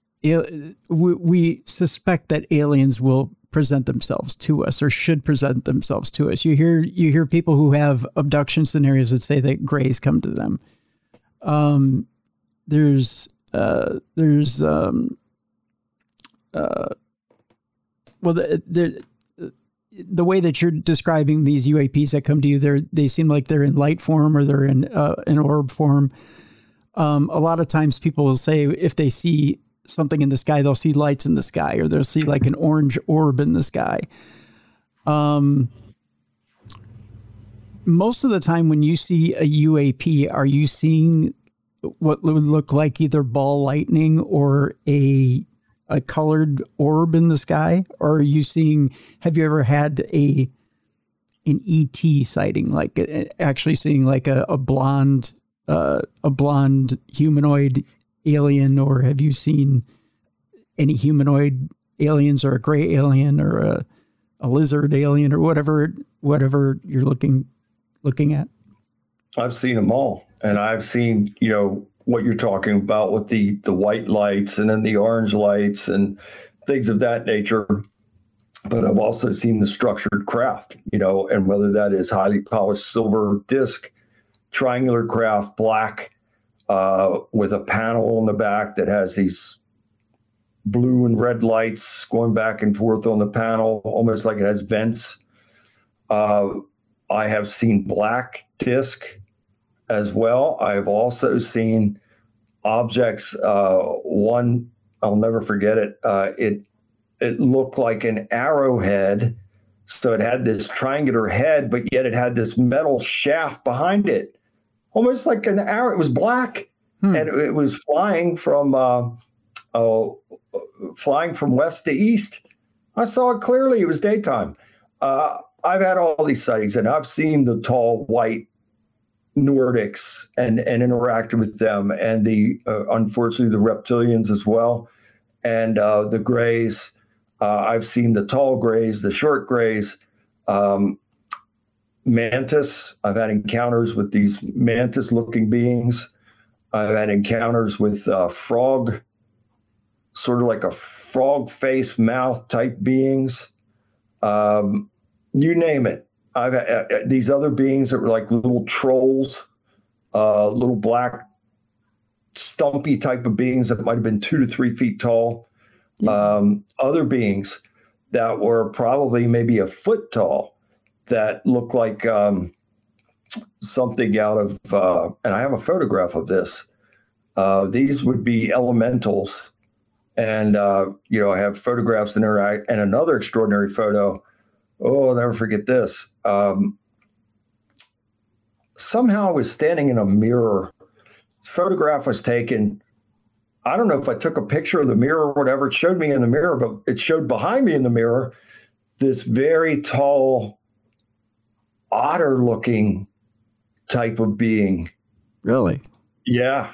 we suspect that aliens will present themselves to us, or should present themselves to us. You hear people who have abduction scenarios that say that grays come to them. The way that you're describing these UAPs that come to you, they seem like they're in light form, or they're in orb form. A lot of times people will say if they see something in the sky, they'll see lights in the sky, or they'll see like an orange orb in the sky. Most of the time when you see a UAP, are you seeing what would look like either ball lightning or a colored orb in the sky? Or are you seeing, have you ever had an ET sighting, like actually seeing like a blonde humanoid alien? Or have you seen any humanoid aliens, or a gray alien, or a lizard alien, or whatever you're looking at? I've seen them all. And I've seen, what you're talking about with the white lights and then the orange lights and things of that nature. But I've also seen the structured craft, and whether that is highly polished silver disc, triangular craft, black, with a panel on the back that has these blue and red lights going back and forth on the panel, almost like it has vents. I have seen black disc as well. I've also seen objects. One, I'll never forget it. It looked like an arrowhead. So it had this triangular head, but yet it had this metal shaft behind it, almost like an arrow. It was black, and it was flying from west to east. I saw it clearly. It was daytime. I've had all these sightings, and I've seen the tall white Nordics and interacted with them, and the unfortunately the reptilians as well, and the grays. I've seen the tall grays, the short grays, mantis. I've had encounters with these mantis-looking beings. I've had encounters with frog, sort of like a frog face mouth type beings. You name it. I've had these other beings that were like little trolls, little black, stumpy type of beings that might have been 2 to 3 feet tall. Other beings that were probably maybe a foot tall that looked like something out of, and I have a photograph of this. These would be elementals. And, I have photographs and another extraordinary photo. Oh, I'll never forget this. Somehow I was standing in a mirror. The photograph was taken. I don't know if I took a picture of the mirror or whatever. It showed me in the mirror, but it showed behind me in the mirror this very tall, otter-looking type of being. Really? Yeah.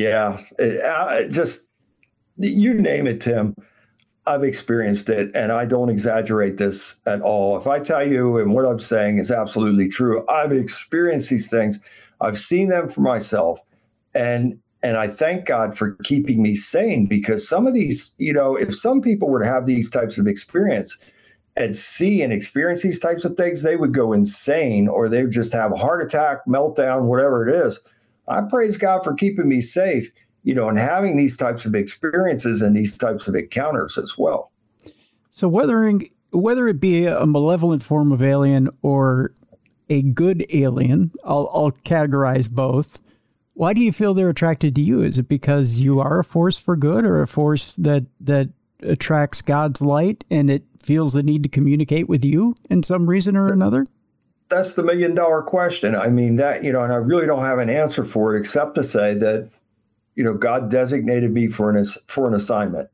Just, you name it, Tim. I've experienced it, and I don't exaggerate this at all. If I tell you, and what I'm saying is absolutely true, I've experienced these things. I've seen them for myself, and I thank God for keeping me sane, because some of these, if some people were to have these types of experience and see and experience these types of things, they would go insane, or they would just have a heart attack, meltdown, whatever it is. I praise God for keeping me safe, and having these types of experiences and these types of encounters as well. So whether it be a malevolent form of alien or a good alien, I'll categorize both. Why do you feel they're attracted to you? Is it because you are a force for good, or a force that attracts God's light and it feels the need to communicate with you in some reason or another? That's the $1 million question. I mean, that, and I really don't have an answer for it except to say that, God designated me for an assignment,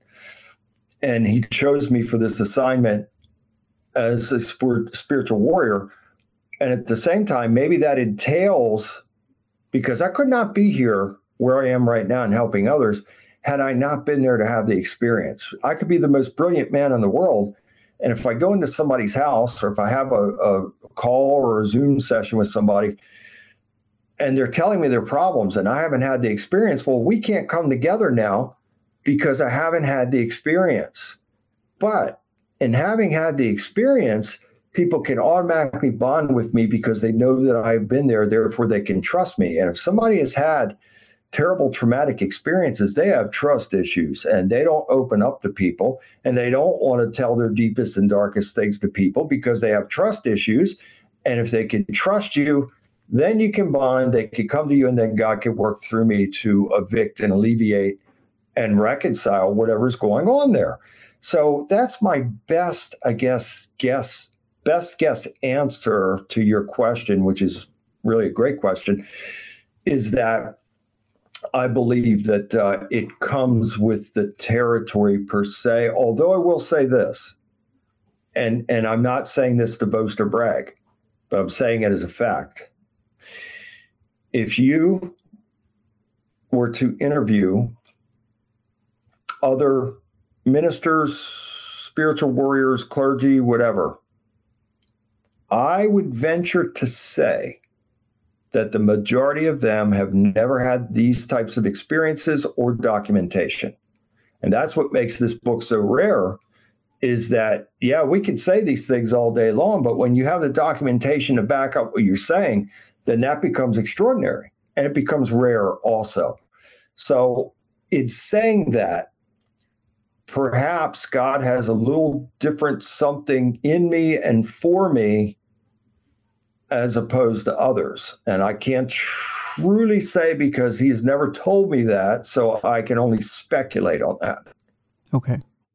and he chose me for this assignment as a spiritual warrior. And at the same time, maybe that entails, because I could not be here where I am right now and helping others had I not been there to have the experience. I could be the most brilliant man in the world, and if I go into somebody's house, or if I have a call or a Zoom session with somebody, and they're telling me their problems and I haven't had the experience, well, we can't come together now because I haven't had the experience. But in having had the experience, people can automatically bond with me because they know that I've been there, therefore they can trust me. And if somebody has had terrible traumatic experiences, they have trust issues, and they don't open up to people, and they don't want to tell their deepest and darkest things to people because they have trust issues. And if they can trust you, then you can bond, they can come to you, and then God can work through me to evict and alleviate and reconcile whatever's going on there. So that's my best guess answer to your question, which is really a great question, is that I believe that it comes with the territory per se. Although I will say this, and I'm not saying this to boast or brag, but I'm saying it as a fact. If you were to interview other ministers, spiritual warriors, clergy, whatever, I would venture to say that the majority of them have never had these types of experiences or documentation. And that's what makes this book so rare, is that, yeah, we can say these things all day long, but when you have the documentation to back up what you're saying, then that becomes extraordinary, and it becomes rare also. So in saying that, perhaps God has a little different something in me and for me as opposed to others. And I can't truly say because he's never told me that, so I can only speculate on that. Okay.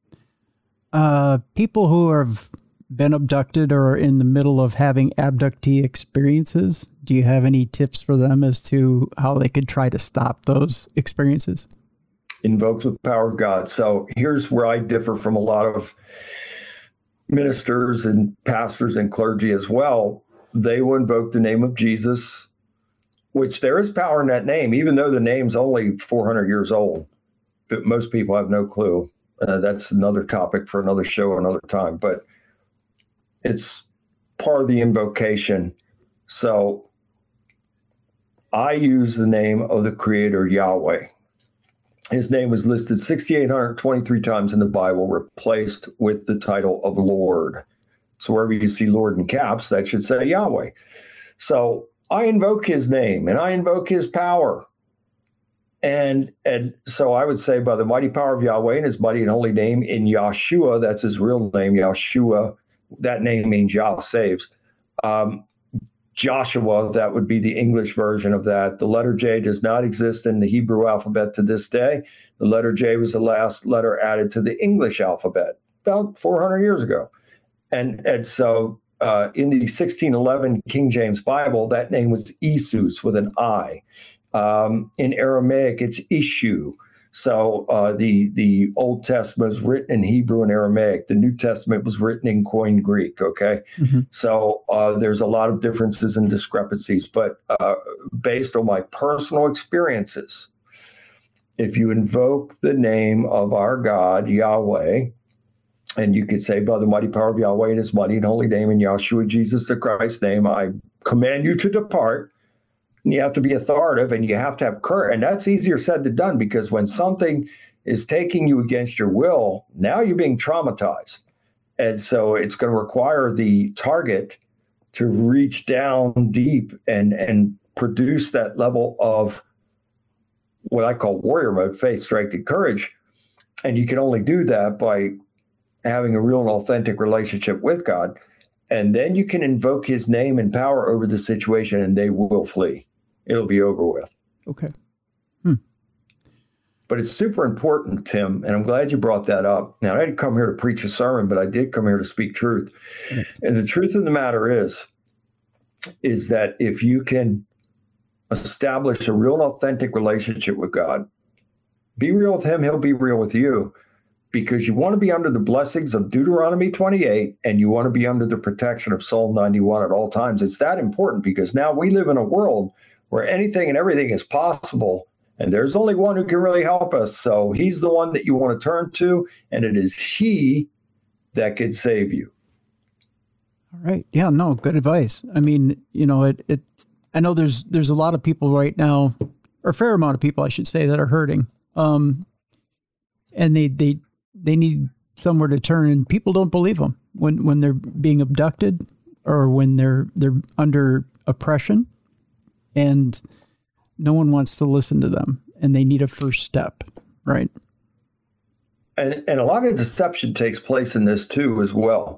People who have been abducted or are in the middle of having abductee experiences, do you have any tips for them as to how they could try to stop those experiences? Invokes the power of God. So here's where I differ from a lot of ministers and pastors and clergy as well. They will invoke the name of Jesus, which there is power in that name, even though the name's only 400 years old. But most people have no clue. That's another topic for another show another time. But it's part of the invocation. So I use the name of the Creator, Yahweh. His name was listed 6,823 times in the Bible, replaced with the title of Lord. So wherever you see Lord in caps, that should say Yahweh. So I invoke his name and I invoke his power. And so I would say by the mighty power of Yahweh and his mighty and holy name in Yahshua, that's his real name, Yahshua. That name means Yah saves. Joshua, that would be the English version of that. The letter J does not exist in the Hebrew alphabet to this day. The letter J was the last letter added to the English alphabet about 400 years ago. And so in the 1611 King James Bible, that name was Isus with an I. In Aramaic, it's Ishu. So the Old Testament was written in Hebrew and Aramaic. The New Testament was written in Koine Greek, okay? Mm-hmm. So there's a lot of differences and discrepancies. But based on my personal experiences, if you invoke the name of our God, Yahweh, and you could say, by the mighty power of Yahweh and his mighty and holy name in Yahshua, Jesus the Christ's name, I command you to depart. And you have to be authoritative and you have to have courage. And that's easier said than done, because when something is taking you against your will, now you're being traumatized. And so it's going to require the target to reach down deep and produce that level of what I call warrior mode, faith, strength, and courage. And you can only do that by having a real and authentic relationship with God. And then you can invoke his name and power over the situation and they will flee. It'll be over with. Okay. But it's super important, Tim, and I'm glad you brought that up. Now, I didn't come here to preach a sermon, but I did come here to speak truth. And the truth of the matter is that if you can establish a real and authentic relationship with God, be real with him, he'll be real with you, because you want to be under the blessings of Deuteronomy 28 and you want to be under the protection of Psalm 91 at all times. It's that important because now we live in a world where anything and everything is possible, and there's only one who can really help us. So he's the one that you want to turn to, and it is he that could save you. All right. Yeah, no, good advice. I mean, you know, I know there's a lot of people right now, or a fair amount of people, I should say, that are hurting. And they need somewhere to turn, and people don't believe them when they're being abducted or when they're under oppression. And no one wants to listen to them, and they need a first step, right? And a lot of deception takes place in this too as well.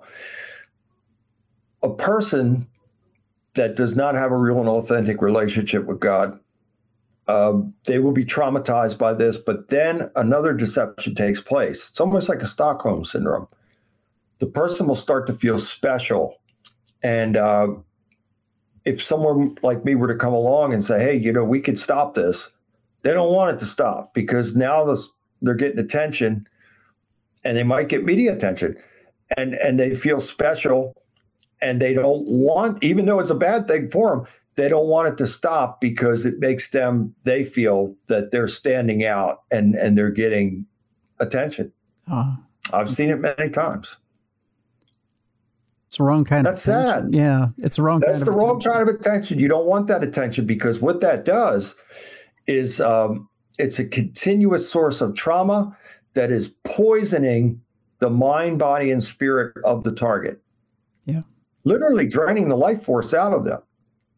A person that does not have a real and authentic relationship with God, they will be traumatized by this, but then another deception takes place. It's almost like a Stockholm syndrome. The person will start to feel special, and if someone like me were to come along and say, hey, you know, we could stop this, they don't want it to stop because now they're getting attention and they might get media attention and they feel special and they don't want, even though it's a bad thing for them, they don't want it to stop because it makes them, they feel that they're standing out and they're getting attention. I've seen it many times. It's the wrong kind That's of attention. sad. Yeah, it's the wrong kind of attention. That's the wrong kind of attention. You don't want that attention because what that does is it's a continuous source of trauma that is poisoning the mind, body, and spirit of the target. Yeah. Literally draining the life force out of them.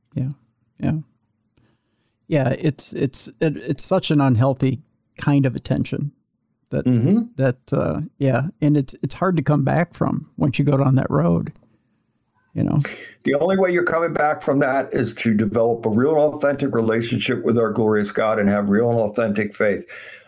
Yeah, it's such an unhealthy kind of attention that and it's hard to come back from once you go down that road, you know. The only way you're coming back from that is to develop a real and authentic relationship with our glorious God and have real and authentic faith.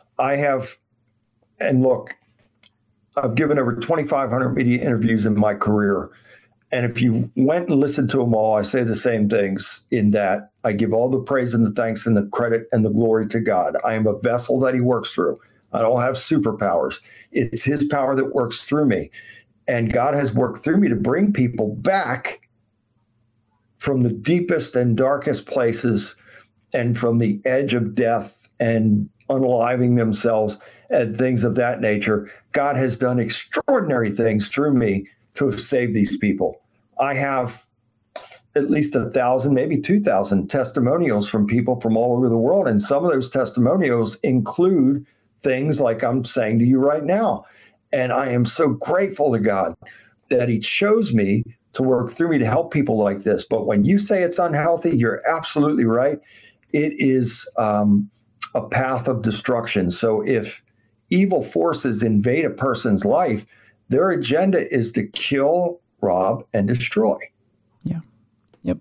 And look, I've given over 2,500 media interviews in my career. And if you went and listened to them all, I say the same things in that I give all the praise and the thanks and the credit and the glory to God. I am a vessel that he works through. I don't have superpowers. It's his power that works through me. And God has worked through me to bring people back from the deepest and darkest places and from the edge of death and unaliving themselves and things of that nature. God has done extraordinary things through me to save these people. I have at least 1,000, maybe 2,000 testimonials from people from all over the world. And some of those testimonials include things like I'm saying to you right now. And I am so grateful to God that he chose me to work through me to help people like this. But when you say it's unhealthy, you're absolutely right. It is a path of destruction. So if evil forces invade a person's life, their agenda is to kill, rob, and destroy. Yeah. Yep.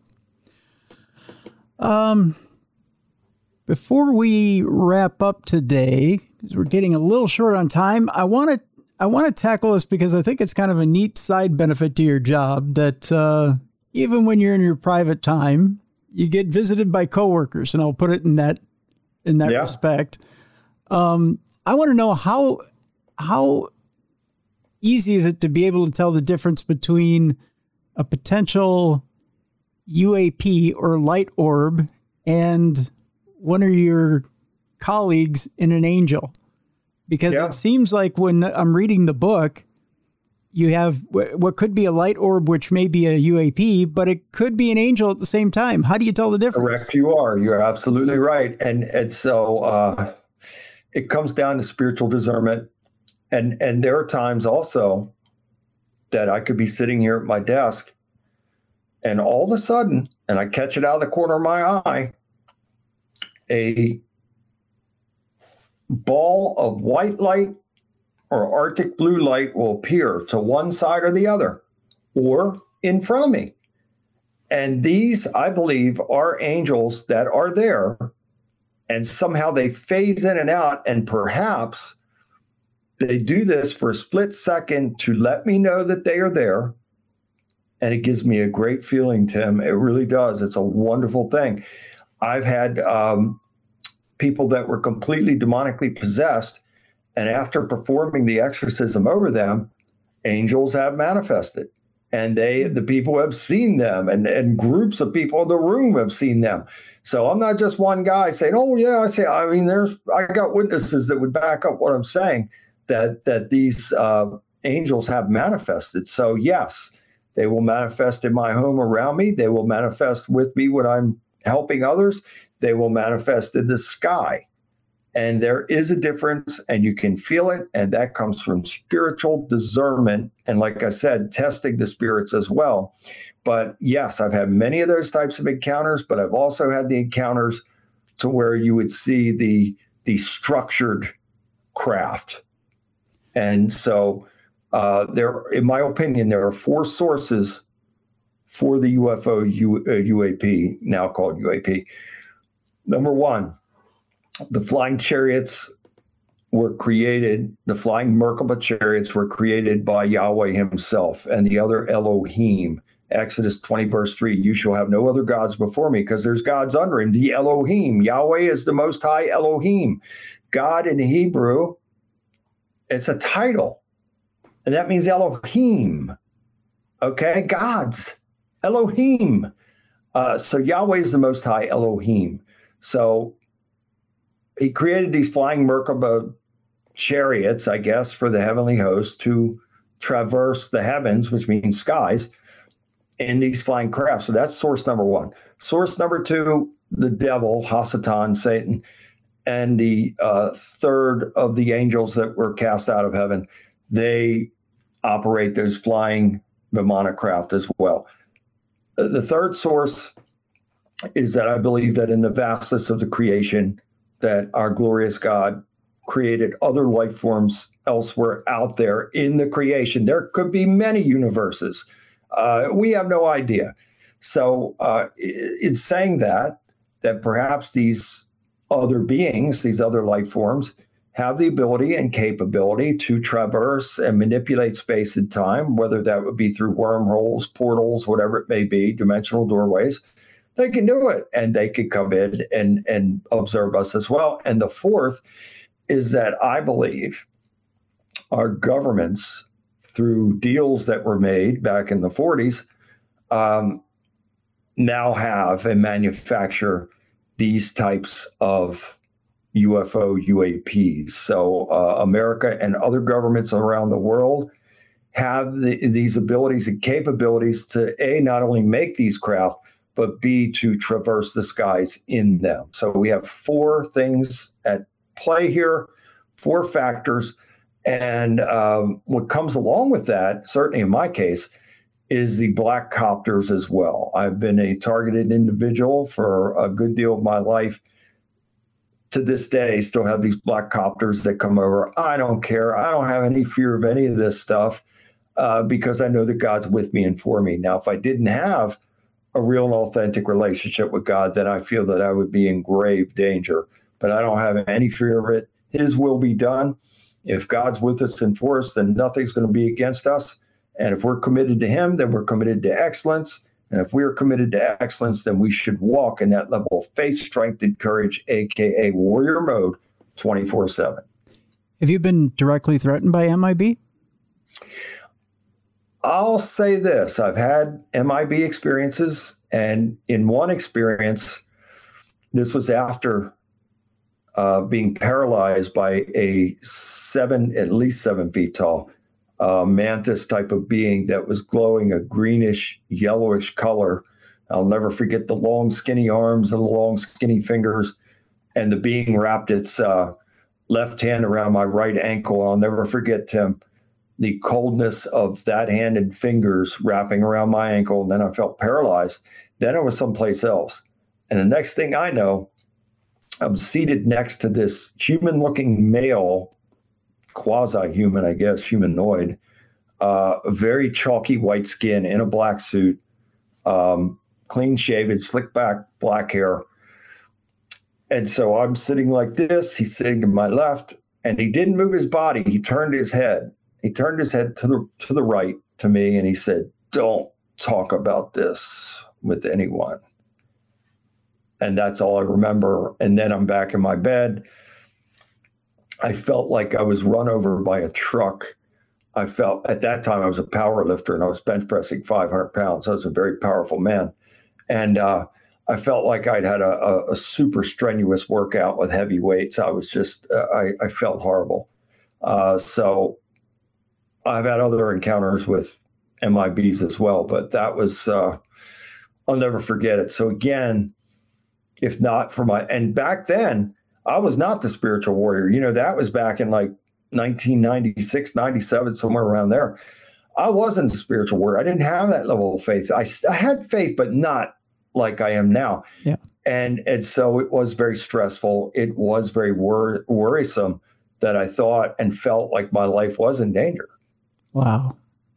Before we wrap up today, because we're getting a little short on time, I want to tackle this because I think it's kind of a neat side benefit to your job that even when you're in your private time, you get visited by coworkers, and I'll put it in that respect. I want to know how easy is it to be able to tell the difference between a potential UAP or light orb and one of your colleagues in an angel? Because it seems like when I'm reading the book, you have what could be a light orb, which may be a UAP, but it could be an angel at the same time. How do you tell the difference? Correct, you are. You're absolutely right. And so it comes down to spiritual discernment. And there are times also that I could be sitting here at my desk and all of a sudden, and I catch it out of the corner of my eye, a ball of white light or Arctic blue light will appear to one side or the other or in front of me. And these, I believe, are angels that are there, and somehow they phase in and out, and perhaps they do this for a split second to let me know that they are there. And it gives me a great feeling, Tim. It really does. It's a wonderful thing. I've had people that were completely demonically possessed, and after performing the exorcism over them, angels have manifested. And the people have seen them, and groups of people in the room have seen them. So I'm not just one guy saying, oh, yeah, I got witnesses that would back up what I'm saying, that these angels have manifested. So yes, they will manifest in my home around me. They will manifest with me when I'm helping others. They will manifest in the sky. And there is a difference, and you can feel it, and that comes from spiritual discernment. And like I said, testing the spirits as well. But yes, I've had many of those types of encounters, but I've also had the encounters to where you would see the structured craft. And so in my opinion, there are four sources for the UFO UAP, now called UAP. Number one, the flying chariots were created, the flying Merkaba chariots were created by Yahweh himself and the other Elohim. Exodus 20, verse 3, you shall have no other gods before me, because there's gods under him, the Elohim. Yahweh is the most high Elohim. God in Hebrew, it's a title, and that means Elohim. Okay, gods, Elohim. So Yahweh is the most high Elohim. So he created these flying Merkaba chariots, I guess, for the heavenly host to traverse the heavens, which means skies, in these flying craft. So that's source number one. Source number two, the devil, Hasatan, Satan, and the third of the angels that were cast out of heaven. They operate those flying demonic craft as well. The third source is that I believe that in the vastness of the creation, that our glorious God created other life forms elsewhere out there in the creation. There could be many universes. We have no idea. So it's saying that perhaps these other beings, these other life forms, have the ability and capability to traverse and manipulate space and time, whether that would be through wormholes, portals, whatever it may be, dimensional doorways. They can do it, and they could come in and observe us as well. And the fourth is that I believe our governments, through deals that were made back in the 40s, now have and manufacture these types of UFO UAPs. So America and other governments around the world have these abilities and capabilities to A, not only make these craft, but B, to traverse the skies in them. So we have four things at play here, four factors. And what comes along with that, certainly in my case, is the black copters as well. I've been a targeted individual for a good deal of my life. To this day, still have these black copters that come over. I don't care. I don't have any fear of any of this stuff because I know that God's with me and for me. Now, if I didn't have a real and authentic relationship with God, then I feel that I would be in grave danger. But I don't have any fear of it. His will be done. If God's with us and for us, then nothing's going to be against us. And if we're committed to him, then we're committed to excellence. And if we're committed to excellence, then we should walk in that level of faith, strength, and courage, a.k.a. warrior mode, 24/7. Have you been directly threatened by MIB? I'll say this. I've had MIB experiences. And in one experience, this was after being paralyzed by at least 7 feet tall, mantis type of being that was glowing a greenish, yellowish color. I'll never forget the long, skinny arms and the long, skinny fingers, and the being wrapped its left hand around my right ankle. I'll never forget, Tim, the coldness of that hand and fingers wrapping around my ankle. And then I felt paralyzed. Then I was someplace else. And the next thing I know, I'm seated next to this human-looking male, quasi-human, I guess, humanoid, very chalky white skin in a black suit, clean-shaven, slick-back black hair. And so I'm sitting like this. He's sitting to my left, and he didn't move his body. He turned his head. He turned his head to the right to me, and he said, "Don't talk about this with anyone." And that's all I remember. And then I'm back in my bed. I felt like I was run over by a truck. I felt at that time I was a power lifter and I was bench pressing 500 pounds. I was a very powerful man. And I felt like I'd had a super strenuous workout with heavy weights. I was just, I felt horrible. So I've had other encounters with MIBs as well, but that was, I'll never forget it. So again, if not for and back then, I was not the spiritual warrior. You know, that was back in like 1996, 97, somewhere around there. I wasn't a spiritual warrior. I didn't have that level of faith. I had faith, but not like I am now. Yeah. And so it was very stressful. It was very worrisome that I thought and felt like my life was in danger. Wow.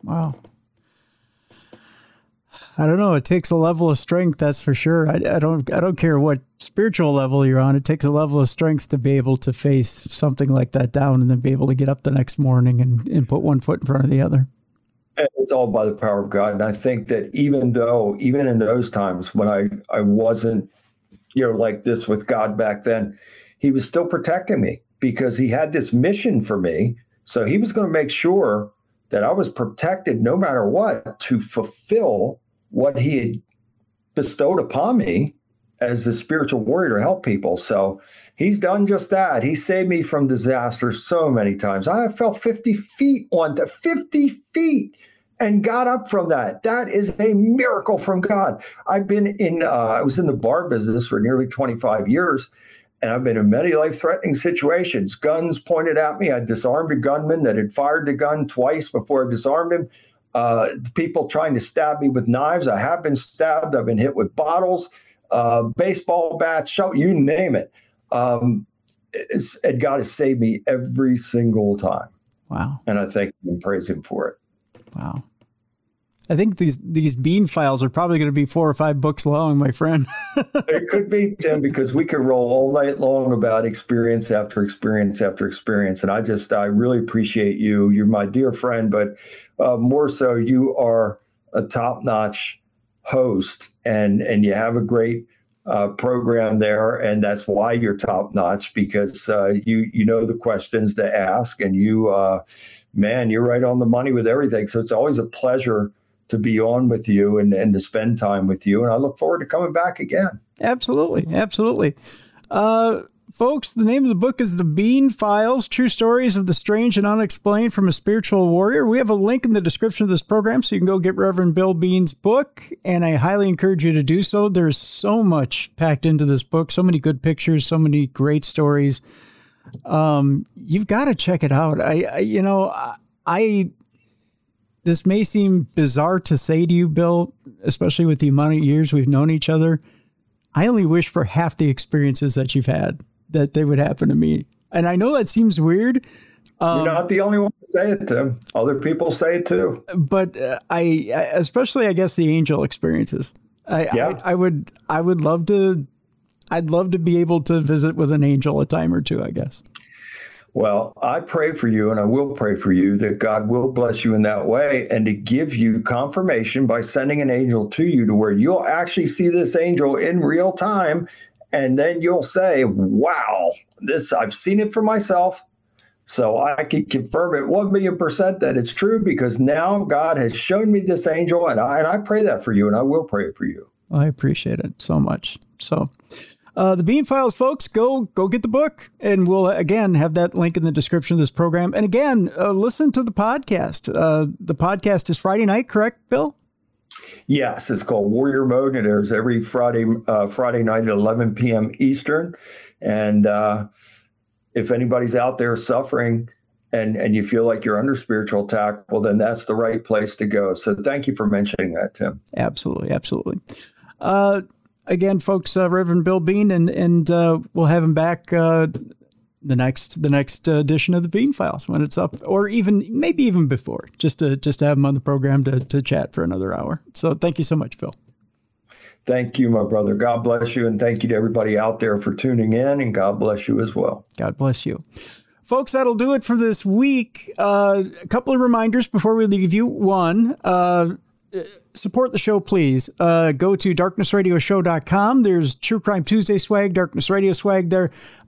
I don't know. It takes a level of strength, that's for sure. I don't care what spiritual level you're on. It takes a level of strength to be able to face something like that down and then be able to get up the next morning and put one foot in front of the other. It's all by the power of God. And I think that even in those times when I wasn't, like this with God back then, he was still protecting me because he had this mission for me. So he was going to make sure that I was protected no matter what to fulfill what he had bestowed upon me as the spiritual warrior to help people. So he's done just that. He saved me from disaster so many times. I fell 50 feet onto 50 feet and got up from that. That is a miracle from God. I was in the bar business for nearly 25 years, and I've been in many life-threatening situations. Guns pointed at me. I disarmed a gunman that had fired the gun twice before I disarmed him. People trying to stab me with knives. I have been stabbed. I've been hit with bottles, baseball bats, you name it. And God has saved me every single time. Wow. And I thank him and praise him for it. Wow. I think these bean files are probably going to be 4 or 5 books long, my friend. It could be, Tim, because we could roll all night long about experience after experience after experience. And I really appreciate you. You're my dear friend, but more so, you are a top-notch host, and you have a great program there, and that's why you're top-notch, because you know the questions to ask, and you're right on the money with everything. So it's always a pleasure to be on with you and to spend time with you. And I look forward to coming back again. Absolutely. Absolutely. Folks, the name of the book is The Bean Files, True Stories of the Strange and Unexplained from a Spiritual Warrior. We have a link in the description of this program, so you can go get Reverend Bill Bean's book, and I highly encourage you to do so. There's so much packed into this book, so many good pictures, so many great stories. You've got to check it out. This may seem bizarre to say to you, Bill, especially with the amount of years we've known each other. I only wish for half the experiences that you've had that they would happen to me. And I know that seems weird. You're not the only one to say it, Tim. Other people say it too. But especially, I guess, the angel experiences. I would love to. I'd love to be able to visit with an angel a time or two, I guess. Well, I pray for you, and I will pray for you that God will bless you in that way, and to give you confirmation by sending an angel to you to where you'll actually see this angel in real time. And then you'll say, wow, I've seen it for myself. So I can confirm it 1,000,000% that it's true, because now God has shown me this angel, and I pray that for you, and I will pray for you. Well, I appreciate it so much. So the Bean Files, folks, go get the book, and we'll, again, have that link in the description of this program. And again, listen to the podcast. The podcast is Friday night, correct, Bill? Yes, it's called Warrior Mode. It airs every Friday night at 11 p.m. Eastern. And if anybody's out there suffering and you feel like you're under spiritual attack, well, then that's the right place to go. So thank you for mentioning that, Tim. Absolutely. Absolutely. Again, folks, Reverend Bill Bean, and we'll have him back the next edition of the Bean Files when it's up, or maybe even before, just to have him on the program to chat for another hour. So thank you so much, Phil. Thank you, my brother. God bless you. And thank you to everybody out there for tuning in, and God bless you as well. God bless you. Folks, that'll do it for this week. A couple of reminders before we leave you. One, support the show, please. Go to darknessradioshow.com. There's True Crime Tuesday swag, Darkness Radio swag there.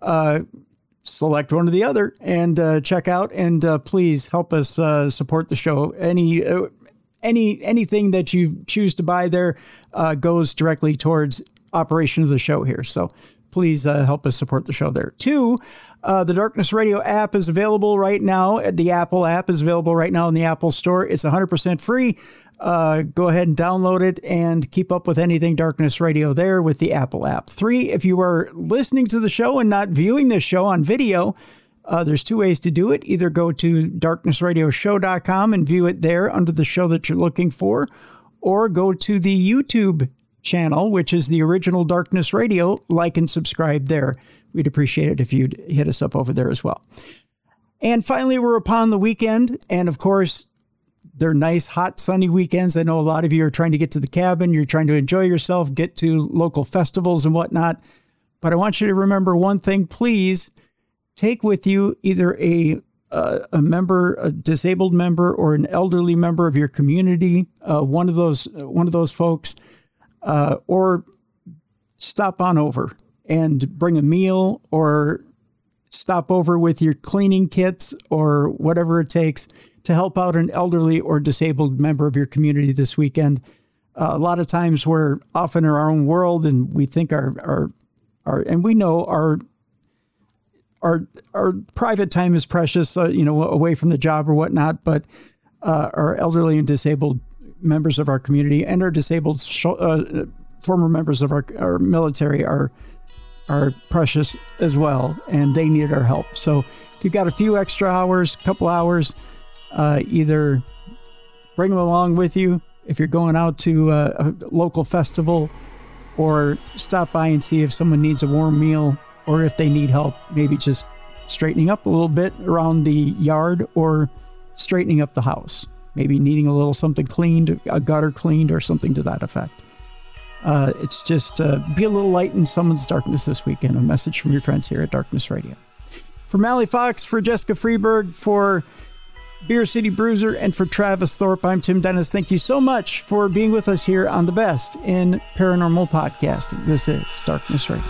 Select one or the other and check out, and please help us support the show. Anything that you choose to buy there goes directly towards operation of the show here. So please help us support the show there. 2, the Darkness Radio app is available right now. The Apple app is available right now in the Apple Store. It's 100% free. Go ahead and download it and keep up with anything Darkness Radio there with the Apple app. 3, if you are listening to the show and not viewing this show on video, there's 2 ways to do it. Either go to darknessradioshow.com and view it there under the show that you're looking for, or go to the YouTube channel, which is the original Darkness Radio. Like and subscribe there. We'd appreciate it if you'd hit us up over there as well. And finally, we're upon the weekend, and of course, they're nice, hot, sunny weekends. I know a lot of you are trying to get to the cabin. You're trying to enjoy yourself, get to local festivals and whatnot. But I want you to remember one thing, please. Take with you either a disabled member or an elderly member of your community, one of those folks, or stop on over and bring a meal, or stop over with your cleaning kits or whatever it takes to help out an elderly or disabled member of your community this weekend. A lot of times we're off in our own world, and we think and we know our private time is precious, away from the job or whatnot, but our elderly and disabled members of our community and our disabled former members of our military are precious as well, and they need our help. So if you've got a few extra hours, couple hours, either bring them along with you if you're going out to a local festival, or stop by and see if someone needs a warm meal, or if they need help, maybe just straightening up a little bit around the yard or straightening up the house. maybe needing a little something cleaned, a gutter cleaned, or something to that effect. It's just be a little light in someone's darkness this weekend. A message from your friends here at Darkness Radio. For Mally Fox, for Jessica Freeberg, for Beer City Bruiser, and for Travis Thorpe, I'm Tim Dennis. Thank you so much for being with us here on the best in paranormal podcasting. This is Darkness Radio.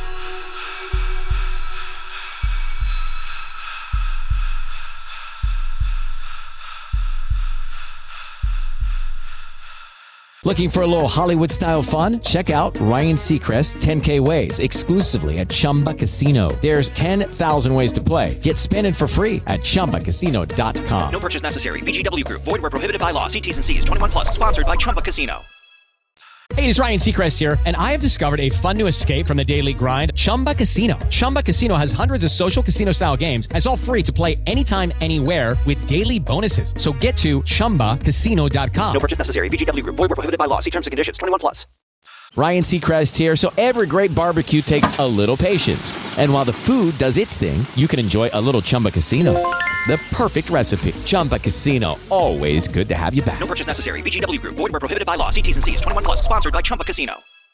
Looking for a little Hollywood-style fun? Check out Ryan Seacrest's 10K Ways exclusively at Chumba Casino. There's 10,000 ways to play. Get spinning for free at ChumbaCasino.com. No purchase necessary. VGW Group. Void where prohibited by law. See T's and C's. 21 plus. Sponsored by Chumba Casino. Hey, it's Ryan Seacrest here, and I have discovered a fun new escape from the daily grind, Chumba Casino. Chumba Casino has hundreds of social casino-style games, and it's all free to play anytime, anywhere with daily bonuses. So get to ChumbaCasino.com. No purchase necessary. VGW Group. Void where prohibited by law. See terms and conditions. 21 plus. Ryan Seacrest here. So every great barbecue takes a little patience. And while the food does its thing, you can enjoy a little Chumba Casino. The perfect recipe. Chumba Casino. Always good to have you back. No purchase necessary. VGW Group. Void where prohibited by law. See T's and C's. 21 plus. Sponsored by Chumba Casino.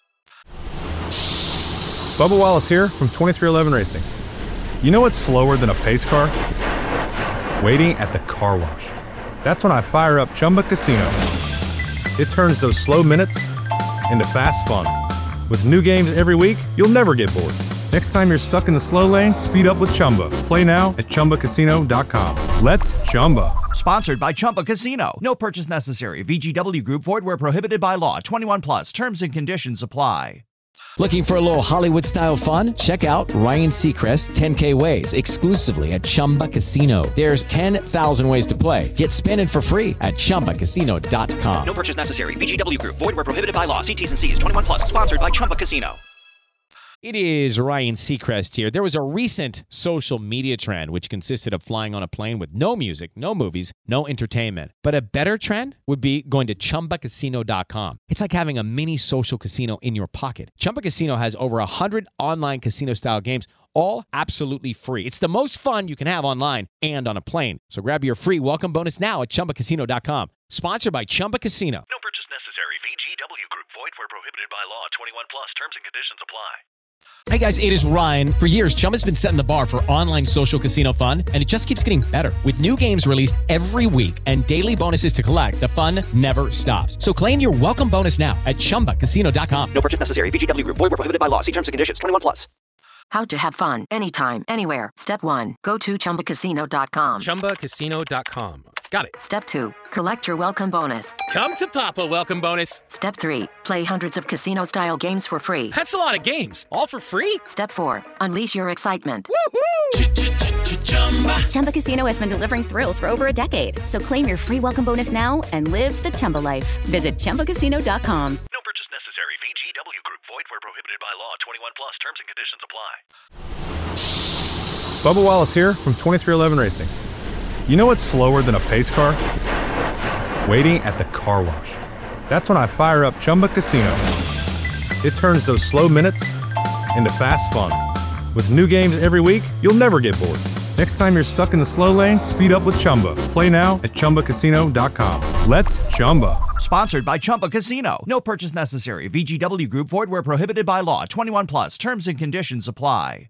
Bubba Wallace here from 2311 Racing. You know what's slower than a pace car? Waiting at the car wash. That's when I fire up Chumba Casino. It turns those slow minutes into fast fun. With new games every week, you'll never get bored. Next time you're stuck in the slow lane, speed up with Chumba. Play now at ChumbaCasino.com. Let's Chumba. Sponsored by Chumba Casino. No purchase necessary. VGW Group. Void where prohibited by law. 21 plus. Terms and conditions apply. Looking for a little Hollywood-style fun? Check out Ryan Seacrest's 10K Ways exclusively at Chumba Casino. There's 10,000 ways to play. Get spinning for free at ChumbaCasino.com. No purchase necessary. VGW Group. Void where prohibited by law. See T's and C's. 21 plus. Sponsored by Chumba Casino. It is Ryan Seacrest here. There was a recent social media trend which consisted of flying on a plane with no music, no movies, no entertainment. But a better trend would be going to ChumbaCasino.com. It's like having a mini social casino in your pocket. Chumba Casino has over 100 online casino-style games, all absolutely free. It's the most fun you can have online and on a plane. So grab your free welcome bonus now at ChumbaCasino.com. Sponsored by Chumba Casino. No purchase necessary. VGW Group. Void where prohibited by law. 21 plus. Terms and conditions apply. Hey guys, it is Ryan. For years, Chumba's been setting the bar for online social casino fun, and it just keeps getting better. With new games released every week and daily bonuses to collect, the fun never stops. So claim your welcome bonus now at ChumbaCasino.com. No purchase necessary. VGW Group. Void where prohibited by law. See terms and conditions. 21 plus. How to have fun anytime, anywhere. Step 1. Go to ChumbaCasino.com. ChumbaCasino.com. Got it. Step 2. Collect your welcome bonus. Come to Papa welcome bonus. Step 3. Play hundreds of casino-style games for free. That's a lot of games. All for free? Step 4. Unleash your excitement. Woohoo! Chumba Casino has been delivering thrills for over a decade. So claim your free welcome bonus now and live the Chumba life. Visit ChumbaCasino.com. No purchase necessary. VGW Group. Void where prohibited by law. 21 plus. Terms and conditions apply. Bubba Wallace here from 2311 Racing. You know what's slower than a pace car? Waiting at the car wash. That's when I fire up Chumba Casino. It turns those slow minutes into fast fun. With new games every week, you'll never get bored. Next time you're stuck in the slow lane, speed up with Chumba. Play now at ChumbaCasino.com. Let's Chumba. Sponsored by Chumba Casino. No purchase necessary. VGW Group. Void where prohibited by law. 21 plus. Terms and conditions apply.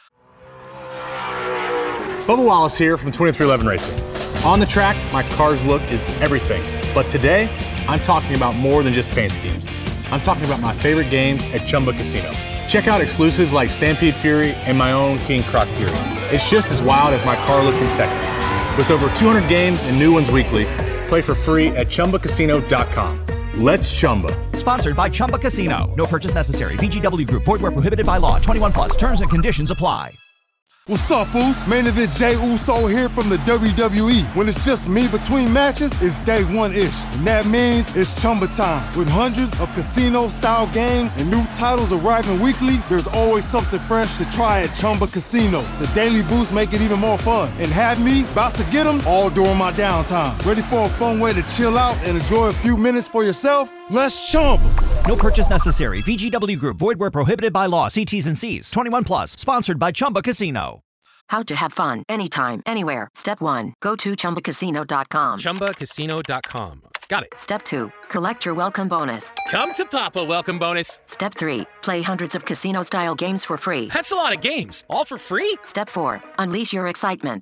Bubba Wallace here from 2311 Racing. On the track, my car's look is everything. But today, I'm talking about more than just paint schemes. I'm talking about my favorite games at Chumba Casino. Check out exclusives like Stampede Fury and my own King Croc Fury. It's just as wild as my car look in Texas. With over 200 games and new ones weekly, play for free at ChumbaCasino.com. Let's Chumba. Sponsored by Chumba Casino. No purchase necessary. VGW Group. Void where prohibited by law. 21 plus. Terms and conditions apply. What's up, Foos? Main event Jey Uso here from the WWE. When it's just me between matches, it's day one-ish. And that means it's Chumba time. With hundreds of casino-style games and new titles arriving weekly, there's always something fresh to try at Chumba Casino. The daily boosts make it even more fun. And have me about to get them all during my downtime. Ready for a fun way to chill out and enjoy a few minutes for yourself? Let's Chumba. No purchase necessary. VGW Group. Void where prohibited by law. See T's and C's. 21 plus. Sponsored by Chumba Casino. How to have fun anytime, anywhere. Step 1. Go to ChumbaCasino.com. ChumbaCasino.com. Got it. Step 2. Collect your welcome bonus. Come to Papa welcome bonus. Step 3. Play hundreds of casino-style games for free. That's a lot of games. All for free? Step 4. Unleash your excitement.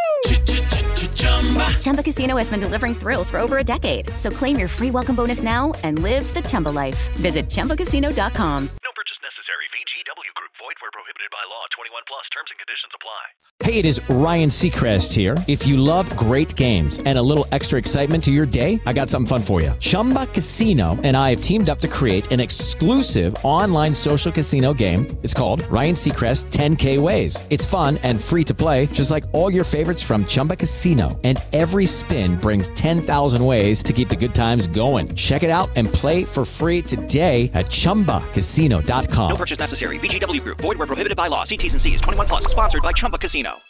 Chumba Casino has been delivering thrills for over a decade. So claim your free welcome bonus now and live the Chumba life. Visit ChumbaCasino.com. No purchase necessary. VGW Group. Void where prohibited by law. 21 plus. Terms and conditions apply. Hey, it is Ryan Seacrest here. If you love great games and a little extra excitement to your day, I got something fun for you. Chumba Casino and I have teamed up to create an exclusive online social casino game. It's called Ryan Seacrest 10K Ways. It's fun and free to play, just like all your favorites from Chumba Casino. And every spin brings 10,000 ways to keep the good times going. Check it out and play for free today at ChumbaCasino.com. No purchase necessary. VGW Group. Void where prohibited by law. See T's and C's. 21 plus. Sponsored by Chumba Casino.